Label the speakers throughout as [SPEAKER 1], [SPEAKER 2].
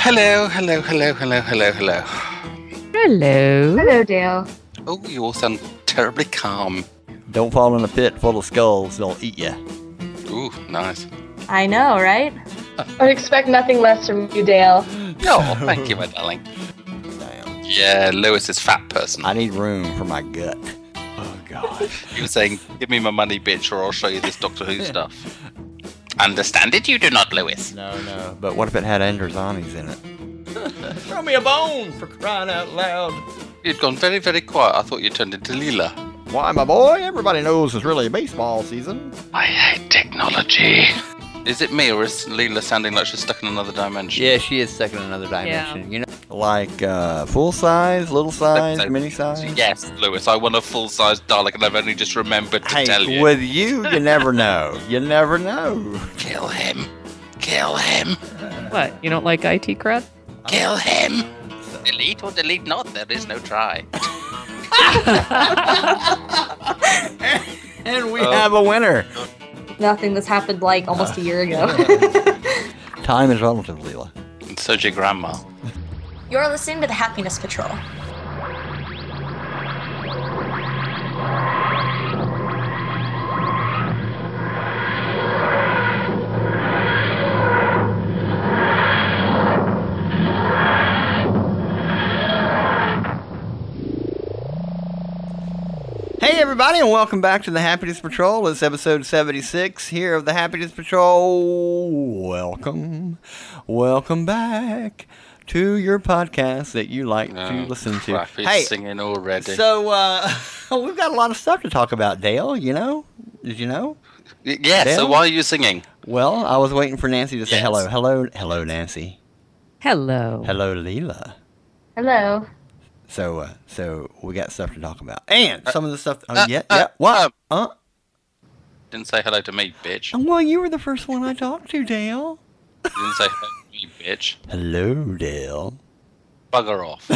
[SPEAKER 1] Hello, hello, hello, hello, hello, hello.
[SPEAKER 2] Hello.
[SPEAKER 3] Hello, Dale.
[SPEAKER 1] Oh, you all sound terribly calm.
[SPEAKER 4] Don't fall in a pit full of skulls, they'll eat you.
[SPEAKER 1] Ooh, nice.
[SPEAKER 3] I know, right? I expect nothing less from you, Dale.
[SPEAKER 1] Oh, thank you, my darling.
[SPEAKER 4] Damn.
[SPEAKER 1] Yeah, Lewis is fat person.
[SPEAKER 4] I need room for my gut. Oh, God.
[SPEAKER 1] He was saying, give me my money, bitch, or I'll show you this Doctor Who stuff. Understand it, you do not, Lewis.
[SPEAKER 4] No. But what if it had Androzani's in it? Throw me a bone, for crying out loud.
[SPEAKER 1] You'd gone very, very quiet. I thought you turned into Leela.
[SPEAKER 4] Why, my boy? Everybody knows it's really baseball season.
[SPEAKER 1] I hate technology. Is it me, or is Leela sounding like she's stuck in another dimension?
[SPEAKER 4] Yeah, she is stuck in another dimension. You know, like full size, little size,
[SPEAKER 1] So-
[SPEAKER 4] mini size.
[SPEAKER 1] Yes, Lewis, I want a full-size Dalek, and I've only just remembered to tell
[SPEAKER 4] Hey,
[SPEAKER 1] you.
[SPEAKER 4] with you never know. You never know.
[SPEAKER 1] Kill him. Kill him.
[SPEAKER 2] What? You don't like IT crud?
[SPEAKER 1] Kill him. Delete or delete not, there is no try.
[SPEAKER 4] And we have a winner.
[SPEAKER 3] Nothing that's happened like almost a year ago.
[SPEAKER 4] Time is relative, Leela.
[SPEAKER 1] And so's your grandma.
[SPEAKER 5] You're listening to the Happiness Patrol.
[SPEAKER 4] Hey everybody, and welcome back to the Happiness Patrol. It's episode 76 here of the Happiness Patrol. Welcome back to your podcast that you like to listen to.
[SPEAKER 1] Crap, he's singing already.
[SPEAKER 4] So we've got a lot of stuff to talk about, Dale. You know? Did you know?
[SPEAKER 1] Yeah,
[SPEAKER 4] Dale?
[SPEAKER 1] so why are you singing?
[SPEAKER 4] Well, I was waiting for Nancy to say
[SPEAKER 1] Yes.
[SPEAKER 4] hello, Nancy.
[SPEAKER 2] Hello.
[SPEAKER 4] Hello, Leela.
[SPEAKER 3] Hello.
[SPEAKER 4] So we got stuff to talk about, and some of the stuff.
[SPEAKER 1] What?
[SPEAKER 4] What?
[SPEAKER 1] Didn't say hello to me, bitch.
[SPEAKER 4] Well, you were the first one I talked to, Dale.
[SPEAKER 1] You didn't say hello to me, bitch.
[SPEAKER 4] Hello, Dale.
[SPEAKER 1] Bugger off.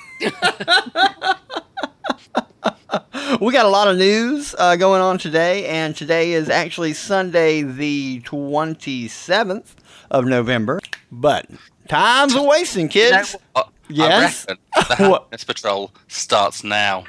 [SPEAKER 4] We got a lot of news going on today, and today is actually Sunday, the 27th of November. But time's a wasting, kids. Yes?
[SPEAKER 1] I reckon the
[SPEAKER 4] What?
[SPEAKER 1] Happiness Patrol starts now.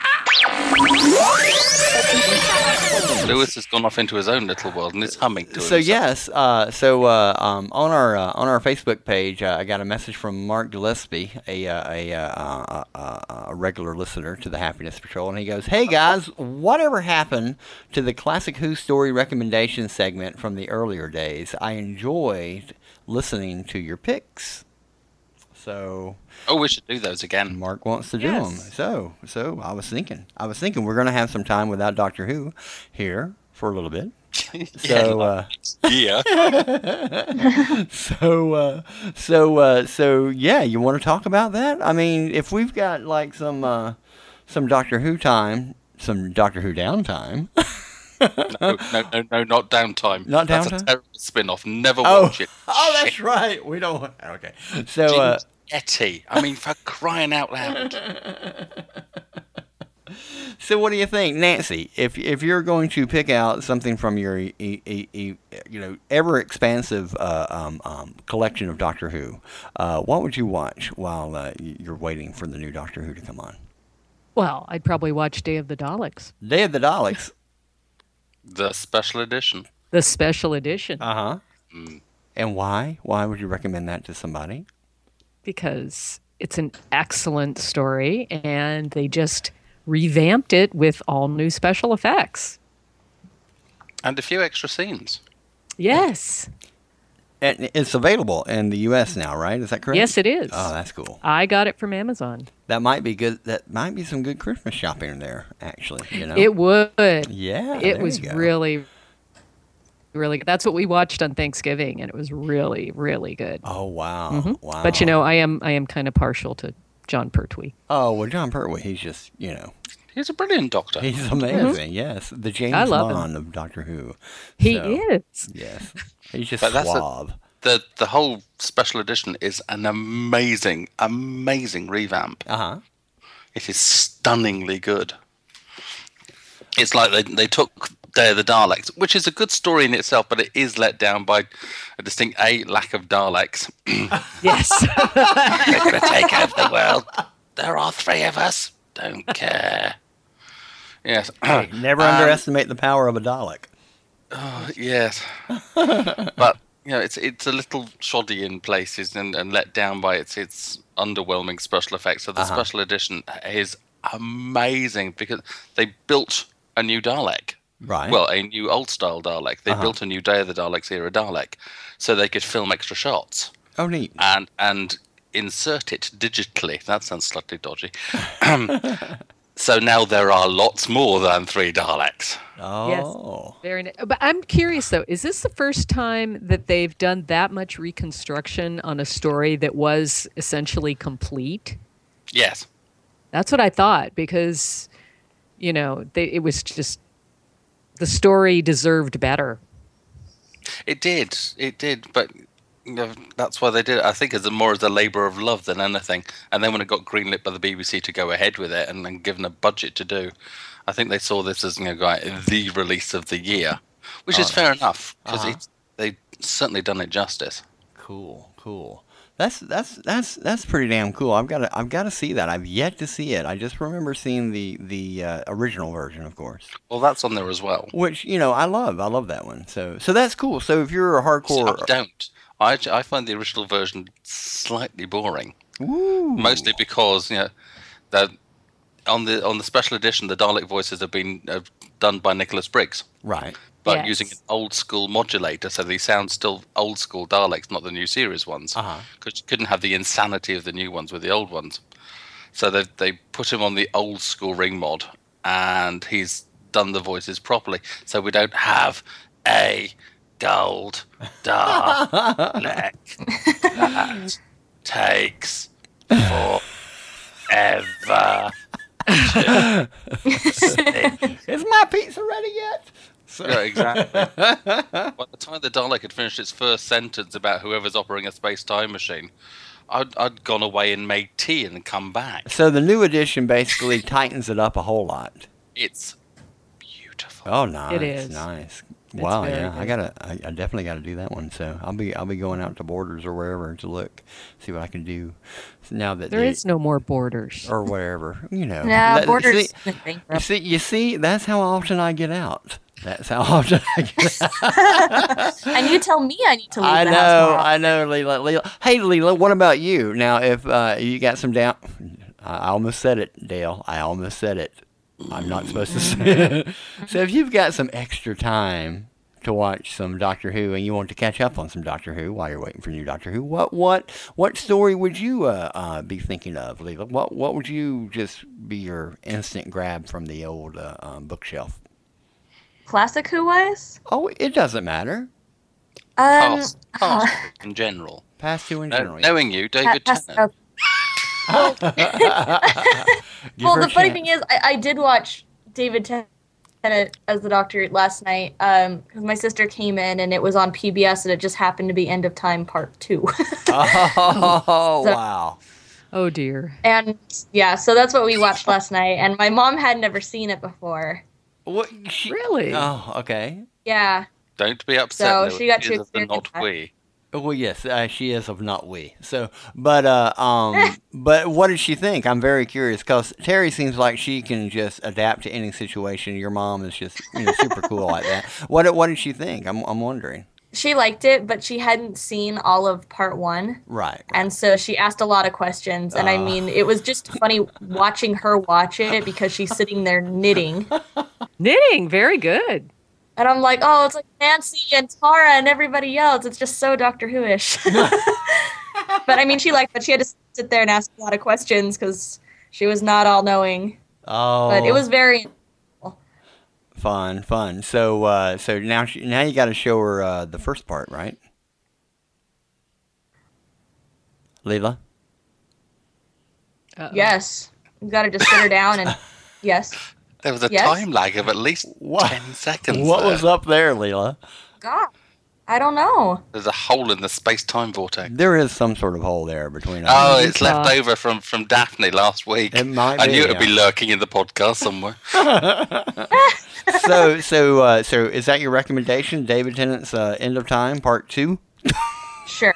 [SPEAKER 1] Lewis has gone off into his own little world and is humming to
[SPEAKER 4] So
[SPEAKER 1] himself.
[SPEAKER 4] yes, on our Facebook page, I got a message from Mark Gillespie, a regular listener to the Happiness Patrol, and he goes, "Hey guys, whatever happened to the Classic Who story recommendation segment from the earlier days? I enjoyed listening to your picks." So
[SPEAKER 1] Oh, we should do those again.
[SPEAKER 4] Mark wants to do
[SPEAKER 2] Yes.
[SPEAKER 4] them. So I was thinking we're going to have some time without Doctor Who here for a little bit. So,
[SPEAKER 1] Yeah.
[SPEAKER 4] So yeah, you want to talk about that? I mean, if we've got like some Doctor Who time, some Doctor Who downtime.
[SPEAKER 1] No, not downtime.
[SPEAKER 4] Not
[SPEAKER 1] That's
[SPEAKER 4] downtime?
[SPEAKER 1] a terrible spin-off. Never watch it.
[SPEAKER 4] Oh, that's
[SPEAKER 1] Shit.
[SPEAKER 4] right. We don't. Okay. So
[SPEAKER 1] James Etty. I mean, for crying out loud.
[SPEAKER 4] So what do you think, Nancy? If you're going to pick out something from your ever expansive collection of Doctor Who, what would you watch while you're waiting for the new Doctor Who to come on?
[SPEAKER 2] Well, I'd probably watch Day of the Daleks,
[SPEAKER 4] Day of the Daleks.
[SPEAKER 1] The special edition.
[SPEAKER 2] the special edition,
[SPEAKER 4] Uh huh. And why? Why would you recommend that to somebody?
[SPEAKER 2] because it's an excellent story and they just revamped it with all new special effects.
[SPEAKER 1] And a few extra scenes.
[SPEAKER 2] Yes.
[SPEAKER 4] And it's available in the U.S. now, right? Is that correct?
[SPEAKER 2] Yes, it is.
[SPEAKER 4] Oh, that's cool.
[SPEAKER 2] I got it from Amazon.
[SPEAKER 4] That might be good. That might be some good Christmas shopping there, actually. You know.
[SPEAKER 2] It would.
[SPEAKER 4] Yeah.
[SPEAKER 2] It
[SPEAKER 4] there
[SPEAKER 2] was
[SPEAKER 4] you go.
[SPEAKER 2] really good. That's what we watched on Thanksgiving, and it was really, really good.
[SPEAKER 4] Oh wow!
[SPEAKER 2] Mhm.
[SPEAKER 4] Wow.
[SPEAKER 2] But I am kind of partial to John Pertwee.
[SPEAKER 4] Oh well, John Pertwee. He's just
[SPEAKER 1] He's a brilliant doctor.
[SPEAKER 4] he's amazing. Yes, the James
[SPEAKER 2] I love him.
[SPEAKER 4] Bond of Doctor Who.
[SPEAKER 2] He
[SPEAKER 4] So,
[SPEAKER 2] is.
[SPEAKER 4] Yes, he's just
[SPEAKER 1] But that's
[SPEAKER 4] suave.
[SPEAKER 1] The whole special edition is an amazing revamp.
[SPEAKER 4] Uh-huh.
[SPEAKER 1] It is stunningly good. It's like they took Day of the Daleks, which is a good story in itself, but it is let down by a distinct lack of Daleks.
[SPEAKER 2] Yes.
[SPEAKER 1] They're going to take over the world. There are 3 of us. Don't care. Yes.
[SPEAKER 4] Never underestimate the power of a Dalek.
[SPEAKER 1] Yes. But it's a little shoddy in places and let down by its underwhelming special effects. So the special edition is amazing because they built a new Dalek.
[SPEAKER 4] Right.
[SPEAKER 1] Well, a new old-style Dalek. They built a new Day of the Daleks era Dalek, so they could film extra shots.
[SPEAKER 4] Oh, neat.
[SPEAKER 1] And insert it digitally. That sounds slightly dodgy. So now there are lots more than 3 Daleks.
[SPEAKER 4] Oh.
[SPEAKER 2] Yes. Very nice. But I'm curious, though, is this the first time that they've done that much reconstruction on a story that was essentially complete?
[SPEAKER 1] Yes.
[SPEAKER 2] That's what I thought, because, it was just, the story deserved better.
[SPEAKER 1] It did, but that's why they did it. I think it's more as a labour of love than anything. And then when it got greenlit by the BBC to go ahead with it and then given a budget to do, I think they saw this as the release of the year, which is fair enough because they've certainly done it justice.
[SPEAKER 4] Cool. That's pretty damn cool. I've got to see that. I've yet to see it. I just remember seeing the original version, of course.
[SPEAKER 1] Well, that's on there as well.
[SPEAKER 4] Which I love that one. So that's cool. So if you're a hardcore,
[SPEAKER 1] I don't. I find the original version slightly boring.
[SPEAKER 4] Ooh.
[SPEAKER 1] Mostly because that on the special edition the Dalek voices have been done by Nicholas Briggs.
[SPEAKER 4] Right.
[SPEAKER 1] But
[SPEAKER 2] Yes.
[SPEAKER 1] using an old school modulator, so they sound still old school Daleks, not the new series ones. Because you couldn't have the insanity of the new ones with the old ones. So they put him on the old school ring mod, and he's done the voices properly. So we don't have a gold Dalek that takes forever.
[SPEAKER 4] Is my pizza ready yet?
[SPEAKER 1] Yeah, exactly. By the time the Dalek had finished its first sentence about whoever's operating a space-time machine, I'd gone away and made tea and come back.
[SPEAKER 4] So the new edition basically tightens it up a whole lot.
[SPEAKER 1] It's beautiful.
[SPEAKER 4] Oh, nice.
[SPEAKER 2] It is.
[SPEAKER 4] Nice.
[SPEAKER 2] It's
[SPEAKER 4] Wow,
[SPEAKER 2] very
[SPEAKER 4] yeah.
[SPEAKER 2] good.
[SPEAKER 4] I definitely gotta do that one. So I'll be going out to Borders or wherever to look, see what I can do. Now that
[SPEAKER 2] There is no more Borders.
[SPEAKER 4] or wherever,
[SPEAKER 3] Nah, Borders
[SPEAKER 4] See,
[SPEAKER 3] went bankrupt.
[SPEAKER 4] you see, that's how often I get out. That's how often I get out.
[SPEAKER 3] And you tell me I need to leave
[SPEAKER 4] I
[SPEAKER 3] the house more
[SPEAKER 4] I know, Leela. Hey, Leela, what about you? Now, if you got some down... I almost said it, Dale. I almost said it. I'm not supposed to say it. So if you've got some extra time to watch some Doctor Who and you want to catch up on some Doctor Who while you're waiting for new Doctor Who, what story would you be thinking of, Leela? What would you just be your instant grab from the old bookshelf?
[SPEAKER 3] Classic Who-wise?
[SPEAKER 4] Oh, it doesn't matter.
[SPEAKER 1] Past in general.
[SPEAKER 4] Past two in general.
[SPEAKER 1] Knowing you, David Tennant.
[SPEAKER 3] Well,
[SPEAKER 4] Give
[SPEAKER 3] well,
[SPEAKER 4] her
[SPEAKER 3] the
[SPEAKER 4] a
[SPEAKER 3] funny
[SPEAKER 4] chance.
[SPEAKER 3] thing is, I did watch David Tennant as the Doctor last night because my sister came in and it was on PBS and it just happened to be End of Time Part 2.
[SPEAKER 4] Oh,
[SPEAKER 3] So-
[SPEAKER 4] wow.
[SPEAKER 2] Oh, dear.
[SPEAKER 3] And yeah, so that's what we watched last night. And my mom had never seen it before.
[SPEAKER 4] What?
[SPEAKER 2] Really?
[SPEAKER 4] Oh, okay.
[SPEAKER 3] Yeah.
[SPEAKER 1] Don't be upset.
[SPEAKER 3] So
[SPEAKER 1] though,
[SPEAKER 3] she got
[SPEAKER 1] it
[SPEAKER 3] to
[SPEAKER 1] is of the
[SPEAKER 3] experience
[SPEAKER 1] not
[SPEAKER 3] that.
[SPEAKER 1] we.
[SPEAKER 4] Well, yes, she is of not we. So, but but what did she think? I'm very curious because Terry seems like she can just adapt to any situation. Your mom is just super cool like that. What did she think? I'm wondering.
[SPEAKER 3] She liked it, but she hadn't seen all of Part 1.
[SPEAKER 4] Right.
[SPEAKER 3] And so she asked a lot of questions. And I mean, it was just funny watching her watch it because she's sitting there knitting.
[SPEAKER 2] Knitting, very good.
[SPEAKER 3] And I'm like, oh, it's like Nancy and Tara and everybody else. It's just so Doctor Who-ish. But I mean, she liked it. She had to sit there and ask a lot of questions because she was not all knowing.
[SPEAKER 4] Oh.
[SPEAKER 3] But it was very.
[SPEAKER 4] fun. So so now you got to show her the first part, right? Leela?
[SPEAKER 2] Uh-oh.
[SPEAKER 3] Yes. You got to just sit her down and. Yes.
[SPEAKER 1] There was a
[SPEAKER 3] Yes?
[SPEAKER 1] time lag of at least
[SPEAKER 4] What?
[SPEAKER 1] 10 seconds.
[SPEAKER 4] What
[SPEAKER 1] there.
[SPEAKER 4] was up there, Leela?
[SPEAKER 3] God. I don't know.
[SPEAKER 1] There's a hole in the space-time vortex.
[SPEAKER 4] There is some sort of hole there between us.
[SPEAKER 1] Oh, it's left over from Daphne last week.
[SPEAKER 4] It might be.
[SPEAKER 1] I knew it would be lurking in the podcast somewhere.
[SPEAKER 4] So is that your recommendation, David Tennant's End of Time Part 2?
[SPEAKER 3] Sure.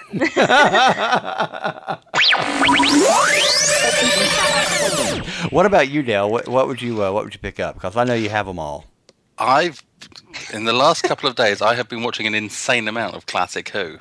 [SPEAKER 4] What about you, Dale? What would you pick up? Because I know you have them all.
[SPEAKER 1] In the last couple of days, I have been watching an insane amount of classic Who.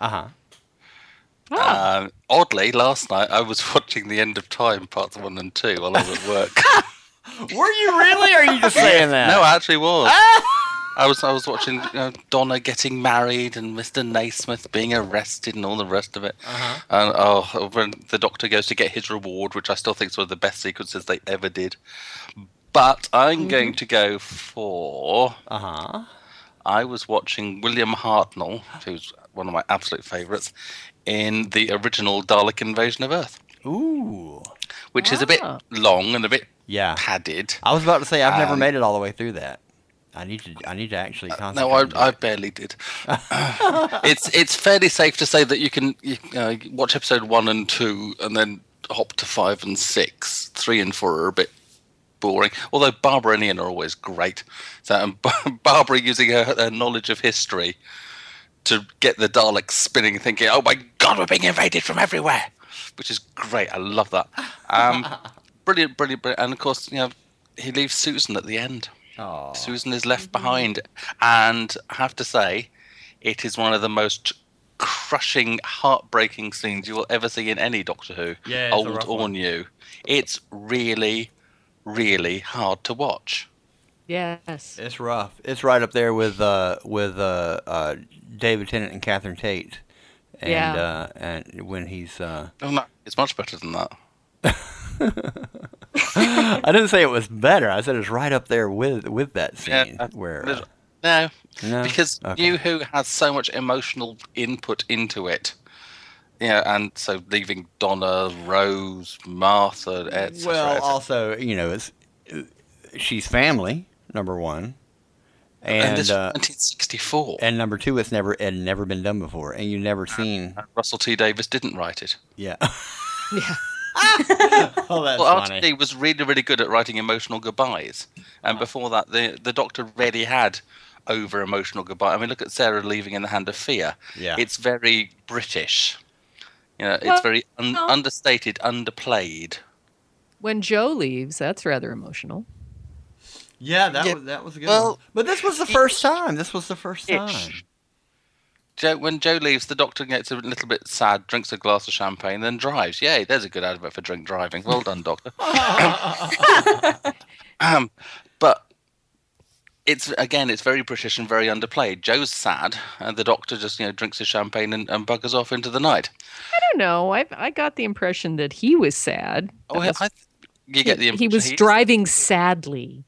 [SPEAKER 1] Oddly, last night I was watching The End of Time Parts 1 and 2 while I was at work.
[SPEAKER 4] Were you really? Or are you just saying that?
[SPEAKER 1] No, I actually was. I was watching Donna getting married and Mr. Naismith being arrested and all the rest of it. And when the Doctor goes to get his reward, which I still think is one of the best sequences they ever did. But I'm going to go for... I was watching William Hartnell, who's one of my absolute favourites, in the original Dalek Invasion of Earth.
[SPEAKER 4] Ooh.
[SPEAKER 1] Which is a bit long and a bit padded.
[SPEAKER 4] I was about to say, I've never made it all the way through that. I need to actually concentrate.
[SPEAKER 1] No, I barely did. It's fairly safe to say that you can watch episode 1 and 2 and then hop to 5 and 6. 3 and 4 are a bit boring. Although Barbara and Ian are always great. So Barbara using her knowledge of history to get the Daleks spinning, thinking, "Oh my God, we're being invaded from everywhere," which is great. I love that. Brilliant. And of course, he leaves Susan at the end.
[SPEAKER 4] Aww.
[SPEAKER 1] Susan is left behind, and I have to say, it is one of the most crushing, heartbreaking scenes you will ever see in any Doctor Who, old or new. It's really, really hard to watch.
[SPEAKER 2] Yes,
[SPEAKER 4] it's rough. It's right up there with David Tennant and Catherine Tate, and when he's
[SPEAKER 1] oh no, it's much better than that.
[SPEAKER 4] I didn't say it was better. I said it's right up there with that scene where.
[SPEAKER 1] No, because New Who has so much emotional input into it. And so leaving Donna, Rose, Martha, etc.
[SPEAKER 4] Well, also, she's family, number one. And
[SPEAKER 1] this was 1964.
[SPEAKER 4] And number two, it never been done before, and you've never seen.
[SPEAKER 1] Russell T Davies didn't write it.
[SPEAKER 4] Yeah.
[SPEAKER 2] Yeah.
[SPEAKER 4] Oh, that's funny.
[SPEAKER 1] RTD was really, really good at writing emotional goodbyes, and before that, the Doctor already had over emotional goodbye. I mean, look at Sarah leaving in the Hand of Fear.
[SPEAKER 4] Yeah.
[SPEAKER 1] It's very British. It's very understated, underplayed.
[SPEAKER 2] When Joe leaves, that's rather emotional.
[SPEAKER 4] Yeah, that was a good one. But this was the first time.
[SPEAKER 1] When Joe leaves, the Doctor gets a little bit sad, drinks a glass of champagne, then drives. Yay, there's a good advert for drink driving. Well done, Doctor. But it's very British and very underplayed. Joe's sad, and the Doctor just drinks his champagne and buggers off into the night.
[SPEAKER 2] I don't know. I got the impression that he was sad.
[SPEAKER 1] You get the impression
[SPEAKER 2] he was driving sadly.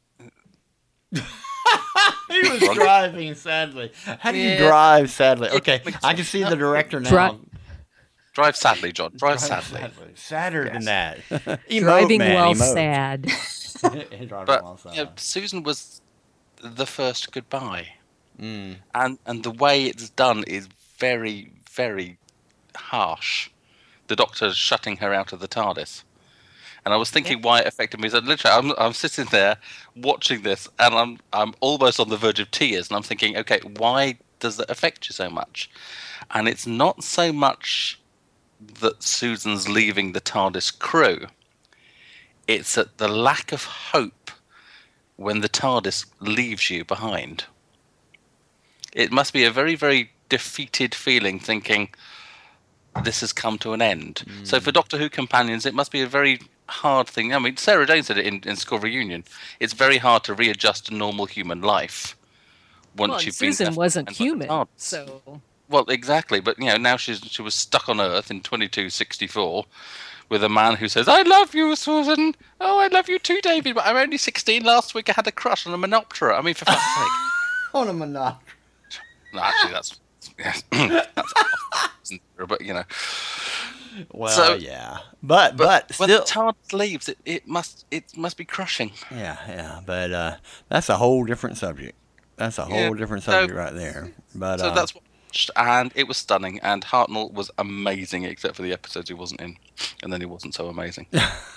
[SPEAKER 4] He was driving sadly. How do you drive sadly? Okay, I can see the director now.
[SPEAKER 1] Drive sadly, John. Drive sadly.
[SPEAKER 4] Sadder than that.
[SPEAKER 2] Driving while sad.
[SPEAKER 1] But Susan was the first goodbye, and the way it's done is very, very harsh. The Doctor shutting her out of the TARDIS. And I was thinking why it affected me. So literally, I'm sitting there watching this, and I'm almost on the verge of tears. And I'm thinking, okay, why does that affect you so much? And it's not so much that Susan's leaving the TARDIS crew. It's at the lack of hope when the TARDIS leaves you behind. It must be a very, very defeated feeling, thinking this has come to an end. So for Doctor Who companions, it must be a very hard thing. I mean, Sarah Jane said it in School Reunion. It's very hard to readjust to normal human life once you've been.
[SPEAKER 2] Susan wasn't human, so.
[SPEAKER 1] Well, exactly, but now she was stuck on Earth in 2264 with a man who says, "I love you, Susan. Oh, I love you too, David. But I'm only 16. Last week I had a crush on a Menoptera. I mean, for fuck's sake."
[SPEAKER 4] On a Menoptera.
[SPEAKER 1] No, actually, that's but
[SPEAKER 4] Well, so, yeah, but
[SPEAKER 1] when the TARDIS leaves, it must be crushing.
[SPEAKER 4] Yeah, but that's a whole different subject. That's a whole different subject right there. But
[SPEAKER 1] so that's what watched, and it was stunning. And Hartnell was amazing, except for the episodes he wasn't in, and then he wasn't so amazing.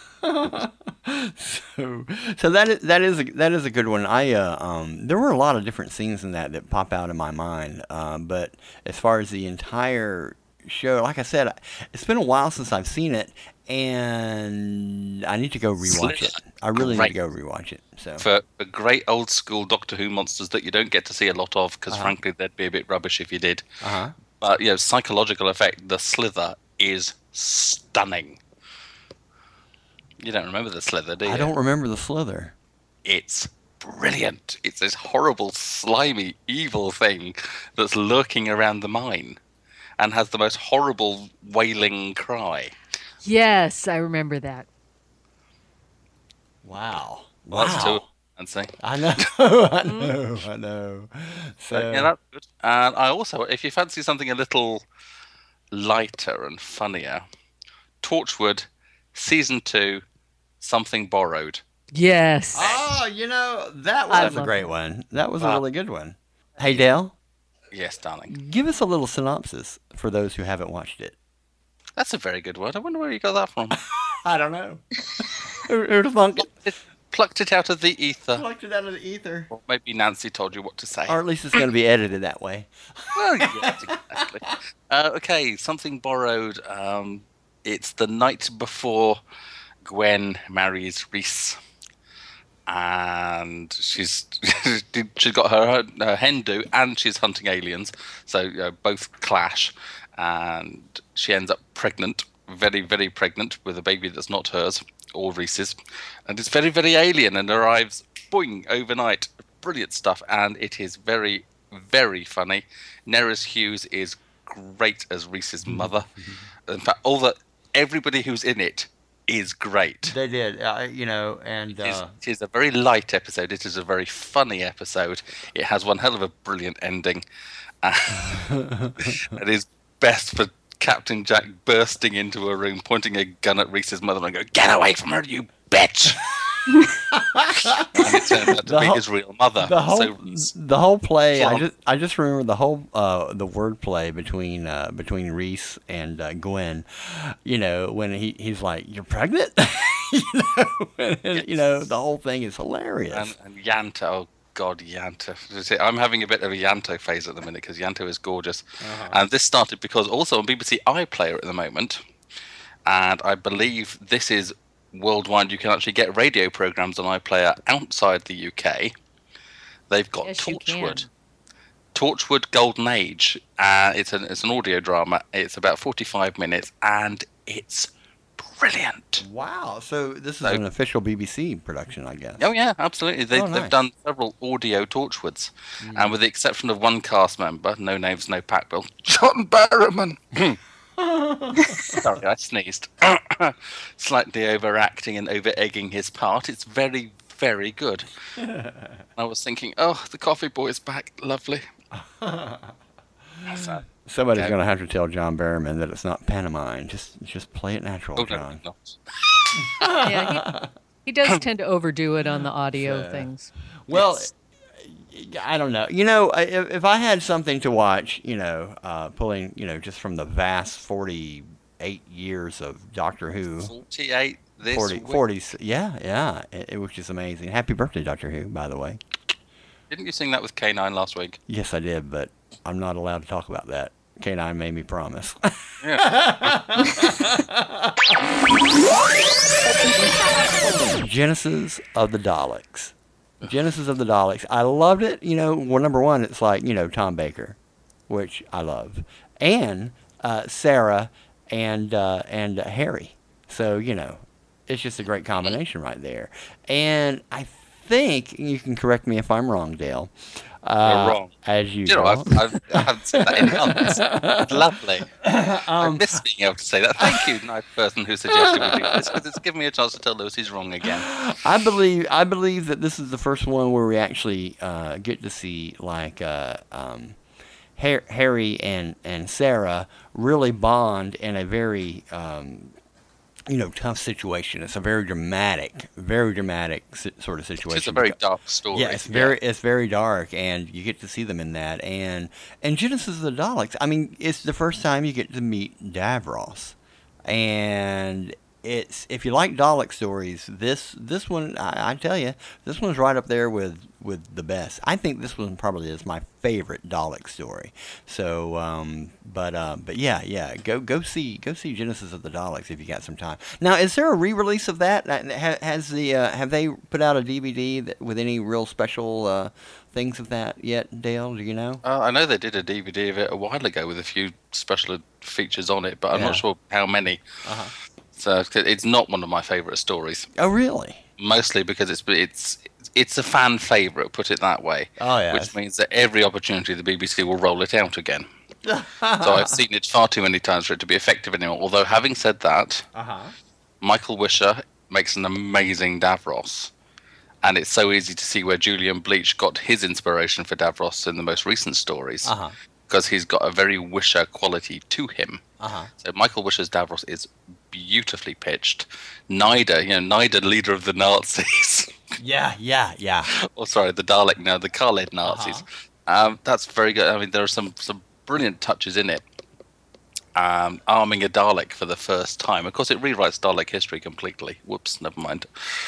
[SPEAKER 4] So that is a good one. There were a lot of different scenes in that pop out in my mind. But as far as the entire show, like I said, it's been a while since I've seen it, and I need to go rewatch it. I really need to go rewatch it. So
[SPEAKER 1] for great old school Doctor Who monsters that you don't get to see a lot of, because frankly they'd be a bit rubbish if you did. But psychological effect. The Slither is stunning. You don't remember the Slither, do you?
[SPEAKER 4] I don't remember the Slither.
[SPEAKER 1] It's brilliant. It's this horrible, slimy, evil thing that's lurking around the mine and has the most horrible wailing cry.
[SPEAKER 2] Yes, I remember that.
[SPEAKER 4] Wow.
[SPEAKER 1] Well, that's two, Nancy.
[SPEAKER 4] I know. So
[SPEAKER 1] yeah, that's good. And I also, if you fancy something a little lighter and funnier, Torchwood, Season 2, Something Borrowed.
[SPEAKER 2] Yes.
[SPEAKER 4] Oh, that was a great one. That was a really good one. Hey, Dale?
[SPEAKER 1] Yes, darling.
[SPEAKER 4] Give us a little synopsis for those who haven't watched it.
[SPEAKER 1] That's a very good word. I wonder where you got that from.
[SPEAKER 4] I don't know. Who'd thunk it?
[SPEAKER 1] Plucked it out of the ether.
[SPEAKER 4] Plucked it out of the ether.
[SPEAKER 1] Or maybe Nancy told you what to say.
[SPEAKER 4] Or at least it's going to be edited that way.
[SPEAKER 1] Well, yes, exactly. Okay, Something Borrowed. It's the night before Gwen marries Reese, and she's got her hen do, and she's hunting aliens, so both clash, and she ends up pregnant, very, very pregnant, with a baby that's not hers or Reese's, and it's very, very alien, and arrives boing overnight. Brilliant stuff, and it is very, very funny. Neris Hughes is great as Reese's mother. In fact, everybody who's in it is great.
[SPEAKER 4] They did, and
[SPEAKER 1] it is a very light episode. It is a very funny episode. It has one hell of a brilliant ending. It is best for Captain Jack bursting into a room, pointing a gun at Reese's mother, and go, "Get away from her, you bitch!" And it turned out to be his real mother.
[SPEAKER 4] The whole play. I just remember the whole the wordplay between Reese and Gwen. When he's like, "You're pregnant," the whole thing is hilarious.
[SPEAKER 1] And Yanta, oh God, Yanta. I'm having a bit of a Yanto phase at the minute because Yanto is gorgeous. And this started because also on BBC iPlayer at the moment, and I believe this is worldwide. You can actually get radio programs on iPlayer outside the UK. They've got Torchwood. Torchwood Golden Age. It's an audio drama. It's about 45 minutes, and it's brilliant.
[SPEAKER 4] Wow. So this is an official BBC production, I guess.
[SPEAKER 1] Oh, yeah, absolutely. They've done several audio Torchwoods. And with the exception of one cast member, no names, no pack bill, John Barrowman. Sorry, I sneezed. Slightly overacting and over-egging his part. It's very, very good. I was thinking, the coffee boy is back. Lovely.
[SPEAKER 4] Somebody's going to have to tell John Barrowman that it's not pantomime. Just play it natural, John.
[SPEAKER 1] No,
[SPEAKER 2] Yeah, he does tend to overdo it on the audio things.
[SPEAKER 4] Well, I don't know. If I had something to watch, pulling, just from the vast 48 years of Doctor Who.
[SPEAKER 1] 48 this
[SPEAKER 4] 40, yeah. It was just amazing. Happy birthday, Doctor Who, by the way.
[SPEAKER 1] Didn't you sing that with K9 last week?
[SPEAKER 4] Yes, I did, but I'm not allowed to talk about that. K9 made me promise. Genesis of the Daleks. Genesis of the Daleks. I loved it. Number one, it's like, Tom Baker, which I love, and Sarah and Harry. So, it's just a great combination right there. And I think, you can correct me if I'm wrong, Dale.
[SPEAKER 1] You're wrong.
[SPEAKER 4] As usual.
[SPEAKER 1] I haven't said that in months. It's lovely. I miss being able to say that. Thank you, nice person who suggested we do this, because it's given me a chance to tell Lewis he's wrong again.
[SPEAKER 4] I believe that this is the first one where we actually get to see Harry and Sarah really bond in a very tough situation. It's a very dramatic sort of situation.
[SPEAKER 1] It's a very dark story.
[SPEAKER 4] Yeah, it's very dark, and you get to see them in that. And Genesis of the Daleks. I mean, it's the first time you get to meet Davros, and it's, if you like Dalek stories, this one, I tell you, this one's right up there with the best. I think this one probably is my favorite Dalek story. So, but yeah, go see Genesis of the Daleks if you got some time. Now, is there a re-release of that? Have they put out a DVD with any real special things of that yet, Dale? Do you know?
[SPEAKER 1] I know they did a DVD of it a while ago with a few special features on it, but I'm not sure how many. So it's not one of my favourite stories.
[SPEAKER 4] Oh, really?
[SPEAKER 1] Mostly because it's a fan favourite, put it that way.
[SPEAKER 4] Oh, yeah.
[SPEAKER 1] Which means that every opportunity the BBC will roll it out again. So I've seen it far too many times for it to be effective anymore. Although, having said that, Michael Wisher makes an amazing Davros. And it's so easy to see where Julian Bleach got his inspiration for Davros in the most recent stories. Because he's got a very Wisher quality to him. So Michael Wisher's Davros is beautifully pitched. Nyder, leader of the Nazis.
[SPEAKER 4] Yeah.
[SPEAKER 1] Oh, sorry, the Dalek, no, the Khaled Nazis. That's very good. I mean, there are some brilliant touches in it. Arming a Dalek for the first time. Of course, it rewrites Dalek history completely. Whoops, never mind.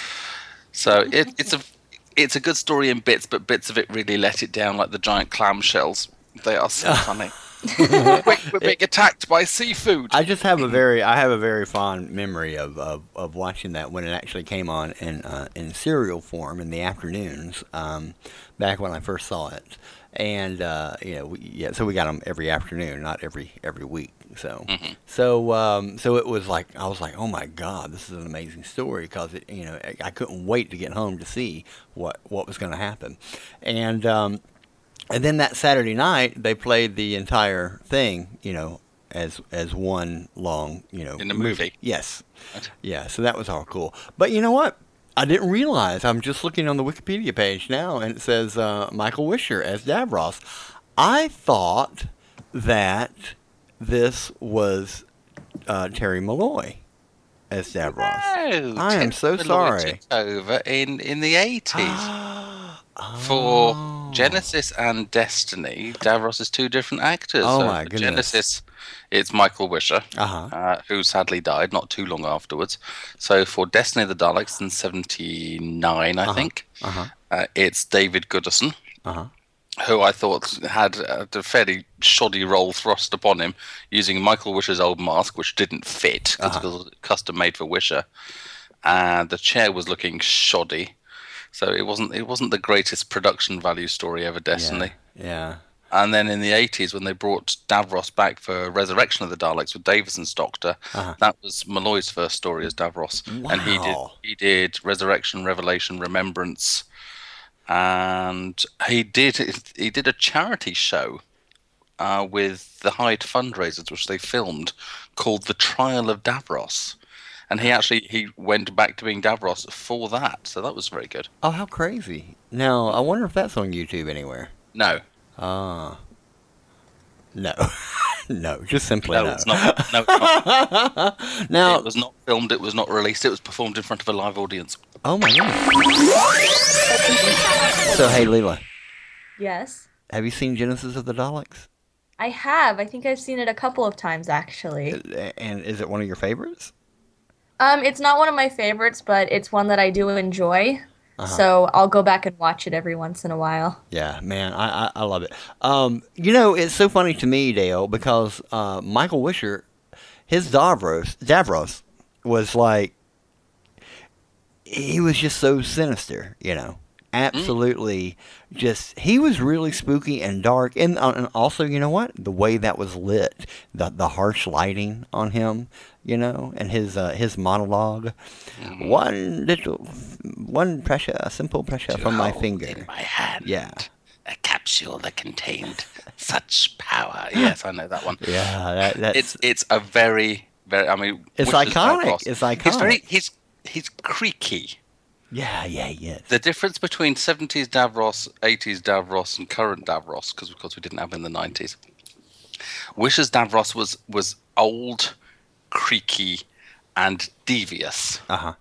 [SPEAKER 1] So it's a good story in bits, but bits of it really let it down, like the giant clamshells. They are so funny. We're being attacked by seafood.
[SPEAKER 4] I have a very fond memory of watching that when it actually came on in serial form in the afternoons, back when I first saw it, and so we got them every afternoon, not every week. So so it was like, I was like, oh my God, this is an amazing story, because I couldn't wait to get home to see what was going to happen, and then that Saturday night, they played the entire thing, as one long,
[SPEAKER 1] in the movie.
[SPEAKER 4] Yes. Yeah, so that was all cool. But you know what? I didn't realize, I'm just looking on the Wikipedia page now, and it says Michael Wisher as Davros. I thought that this was Terry Malloy as Davros.
[SPEAKER 1] No,
[SPEAKER 4] I am so sorry.
[SPEAKER 1] Took over in the 80s. For Genesis and Destiny, Davros is two different actors.
[SPEAKER 4] Oh, my goodness.
[SPEAKER 1] Genesis, it's Michael Wisher, who sadly died not too long afterwards. So for Destiny of the Daleks in 79, I think, it's David Goodison, who I thought had a fairly shoddy role thrust upon him, using Michael Wisher's old mask, which didn't fit, because it was custom made for Wisher. And the chair was looking shoddy. So it wasn't the greatest production value story ever, Destiny.
[SPEAKER 4] Yeah.
[SPEAKER 1] And then in the 80s, when they brought Davros back for Resurrection of the Daleks with Davison's Doctor, that was Malloy's first story as Davros.
[SPEAKER 4] Wow.
[SPEAKER 1] And he did Resurrection, Revelation, Remembrance, and he did a charity show with the Hyde fundraisers, which they filmed, called The Trial of Davros. And he went back to being Davros for that, so that was very good.
[SPEAKER 4] Oh, how crazy! Now, I wonder if that's on YouTube anywhere.
[SPEAKER 1] No.
[SPEAKER 4] No. No, just simply no.
[SPEAKER 1] No, it's not. No, it's not.
[SPEAKER 4] Now,
[SPEAKER 1] it was not filmed, it was not released, it was performed in front of a live audience.
[SPEAKER 4] Oh my goodness. So, hey, Leela.
[SPEAKER 3] Yes?
[SPEAKER 4] Have you seen Genesis of the Daleks?
[SPEAKER 3] I have. I think I've seen it a couple of times, actually.
[SPEAKER 4] And is it one of your favorites?
[SPEAKER 3] It's not one of my favorites, but it's one that I do enjoy. So I'll go back and watch it every once in a while.
[SPEAKER 4] Yeah, man, I love it. It's so funny to me, Dale, because Michael Wisher, his Davros was like, he was just so sinister, Absolutely, he was really spooky and dark, and also, you know what? The way that was lit, the harsh lighting on him, and his monologue. One pressure, a simple pressure from my finger.
[SPEAKER 1] In my hand.
[SPEAKER 4] Yeah.
[SPEAKER 1] A capsule that contained such power. Yes, I know that one.
[SPEAKER 4] Yeah, that's
[SPEAKER 1] it's a very, very. I mean,
[SPEAKER 4] it's iconic. It's iconic.
[SPEAKER 1] He's creaky.
[SPEAKER 4] Yeah.
[SPEAKER 1] The difference between 70s Davros, 80s Davros, and current Davros, because of course we didn't have in the 90s. Wisher's Davros was old, creaky, and devious.
[SPEAKER 4] Uh-huh.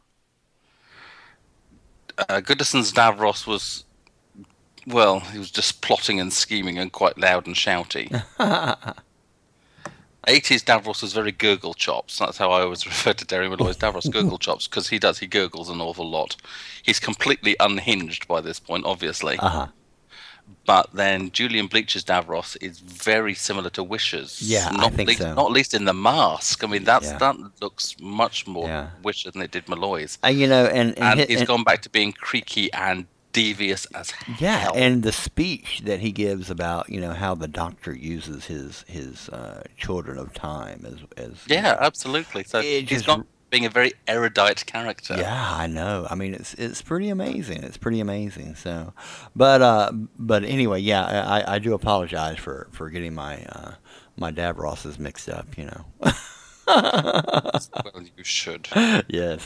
[SPEAKER 1] Goodison's Davros was, well, he was just plotting and scheming and quite loud and shouty. 80s Davros was very gurgle chops. That's how I always refer to Derry Malloy's Davros, gurgle chops, because he gurgles an awful lot. He's completely unhinged by this point, obviously.
[SPEAKER 4] Uh-huh.
[SPEAKER 1] But then Julian Bleach's Davros is very similar to Wisher's.
[SPEAKER 4] Yeah, I think so.
[SPEAKER 1] Not least in the mask. I mean, that looks much more Wisher than it did Malloy's.
[SPEAKER 4] And
[SPEAKER 1] he's gone back to being creaky and devious as hell.
[SPEAKER 4] And the speech that he gives about how the Doctor uses his children of time as
[SPEAKER 1] absolutely. So he's gone being a very erudite character.
[SPEAKER 4] Yeah, I know. I mean, it's pretty amazing. It's pretty amazing. So, but anyway, I do apologize for getting my Davroses mixed up.
[SPEAKER 1] Well, you should.
[SPEAKER 4] Yes.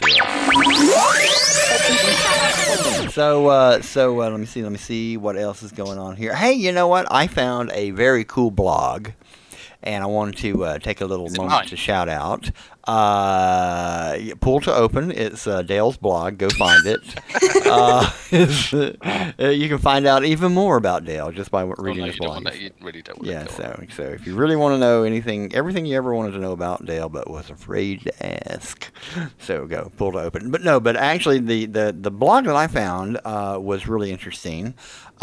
[SPEAKER 4] So let me see what else is going on here. Hey, you know what? I found a very cool blog, and I wanted to take a little moment to shout out. Pool to Open. It's Dale's blog. Go find it. You can find out even more about Dale just by reading his blog.
[SPEAKER 1] You really don't want
[SPEAKER 4] to so if you really want to know everything you ever wanted to know about Dale but was afraid to ask, so go Pool to Open. But actually the blog that I found was really interesting.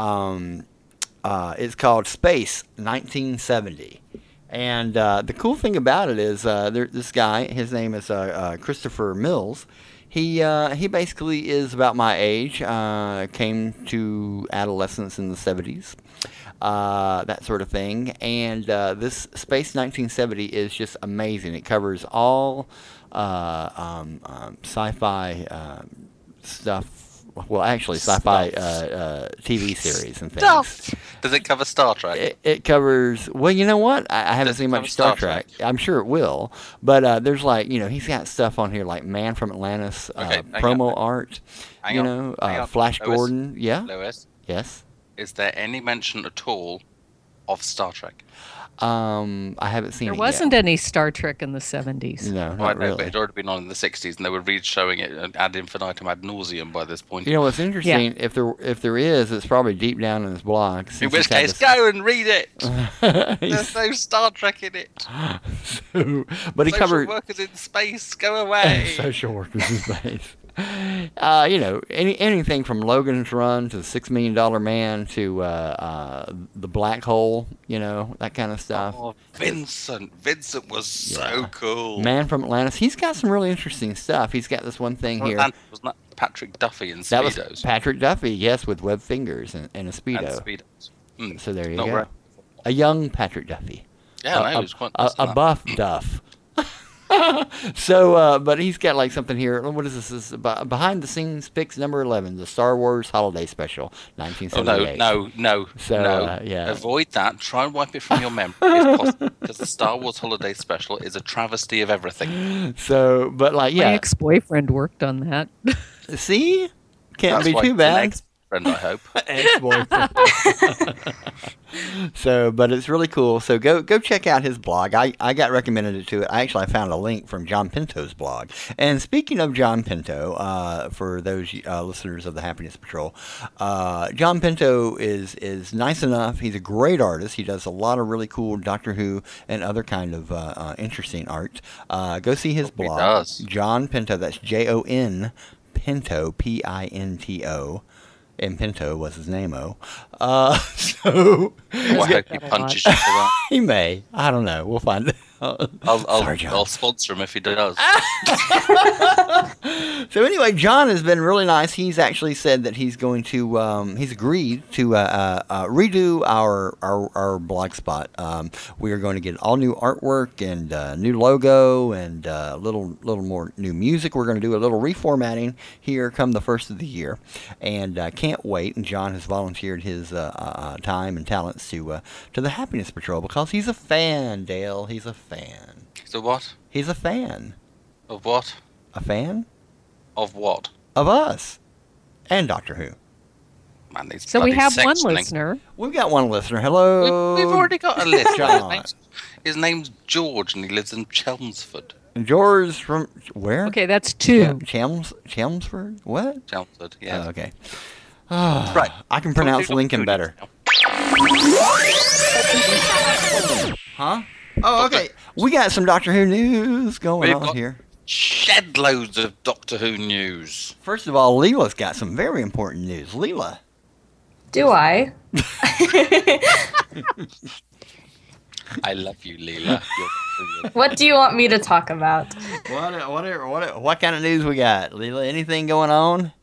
[SPEAKER 4] It's called Space 1970. And the cool thing about it is this guy, his name is Christopher Mills. He basically is about my age, came to adolescence in the 70s, that sort of thing. And this Space 1970 is just amazing. It covers all sci-fi stuff. Well, actually, sci-fi TV series and things.
[SPEAKER 1] Does it cover Star Trek?
[SPEAKER 4] It covers. Well, you know what? I haven't seen much Star Trek. I'm sure it will. But there's he's got stuff on here like Man from Atlantis, promo art. Hang on. Flash Lois, Gordon. Yeah.
[SPEAKER 1] Lois.
[SPEAKER 4] Yes.
[SPEAKER 1] Is there any mention at all of Star Trek?
[SPEAKER 4] I haven't seen it yet.
[SPEAKER 2] There wasn't any Star Trek in the 70s.
[SPEAKER 4] No, not really.
[SPEAKER 1] But it had already been on in the 60s, and they were showing it ad infinitum ad nauseum by this point.
[SPEAKER 4] What's interesting, if there is, it's probably deep down in his blog.
[SPEAKER 1] In which case, go and read it. There's no Star Trek in it.
[SPEAKER 4] But he covered
[SPEAKER 1] social workers in space. Go away.
[SPEAKER 4] Social workers in space. Anything from Logan's Run to the $6 Million Man to the Black Hole, that kind of stuff.
[SPEAKER 1] Oh, Vincent was so cool.
[SPEAKER 4] Man from Atlantis. He's got some really interesting stuff. He's got this one thing here.
[SPEAKER 1] Wasn't that Patrick Duffy in Speedos?
[SPEAKER 4] That was Patrick Duffy, yes, with webbed fingers and a Speedo.
[SPEAKER 1] And Speedos.
[SPEAKER 4] So there you go. Right. A young Patrick Duffy.
[SPEAKER 1] Yeah, he was quite
[SPEAKER 4] a buff Duff. So, but he's got something here. What is this? This is behind the scenes pics number 11, the Star Wars Holiday Special, 1978.
[SPEAKER 1] No.
[SPEAKER 4] So,
[SPEAKER 1] avoid that. Try and wipe it from your memory if possible, because the Star Wars Holiday Special is a travesty of everything.
[SPEAKER 4] So, but
[SPEAKER 2] my ex-boyfriend worked on that.
[SPEAKER 4] See, can't be too bad.
[SPEAKER 1] Friend, I hope.
[SPEAKER 4] Ex-boyfriend. So, but it's really cool. So go check out his blog. I got recommended it to it. I found a link from John Pinto's blog. And speaking of John Pinto, for those listeners of the Happiness Patrol, John Pinto is nice enough. He's a great artist. He does a lot of really cool Doctor Who and other kind of interesting art. Go see his blog.
[SPEAKER 1] He does.
[SPEAKER 4] John Pinto. That's Jon Pinto, Pinto. And Pinto was his name-o. So...
[SPEAKER 1] I hope he punches you for that.
[SPEAKER 4] He may. I don't know. We'll find it.
[SPEAKER 1] I'll sponsor him if he does.
[SPEAKER 4] So anyway, John has been really nice. He's actually said that he's going to, he's agreed to redo our blog spot. We are going to get all new artwork and new logo and a little more new music. We're going to do a little reformatting here come the first of the year. And can't wait. And John has volunteered his time and talents to the Happiness Patrol because he's a fan, Dale. He's a fan.
[SPEAKER 1] So what?
[SPEAKER 4] He's a fan.
[SPEAKER 1] Of what?
[SPEAKER 4] A fan?
[SPEAKER 1] Of what?
[SPEAKER 4] Of us. And Doctor Who.
[SPEAKER 1] Man,
[SPEAKER 2] so we have one listener.
[SPEAKER 4] We've got one listener. Hello.
[SPEAKER 1] We've already got a listener.
[SPEAKER 4] John.
[SPEAKER 1] His name's George and he lives in Chelmsford.
[SPEAKER 4] George from where?
[SPEAKER 2] Okay, that's 2.
[SPEAKER 4] Chelmsford? What?
[SPEAKER 1] Chelmsford, yeah.
[SPEAKER 4] Oh, okay. Oh,
[SPEAKER 1] Right.
[SPEAKER 4] I can pronounce
[SPEAKER 1] Doctor
[SPEAKER 4] Lincoln
[SPEAKER 1] Who
[SPEAKER 4] better.
[SPEAKER 1] now.
[SPEAKER 4] Huh? Oh, okay. We got some Doctor Who news going
[SPEAKER 1] We've
[SPEAKER 4] on
[SPEAKER 1] got
[SPEAKER 4] here.
[SPEAKER 1] Shed loads of Doctor Who news.
[SPEAKER 4] First of all, Leela's got some very important news. Leela.
[SPEAKER 3] Do I?
[SPEAKER 1] I love you, Leela. You're brilliant.
[SPEAKER 3] What do you want me to talk about?
[SPEAKER 4] What kind of news we got, Leela? Anything going on?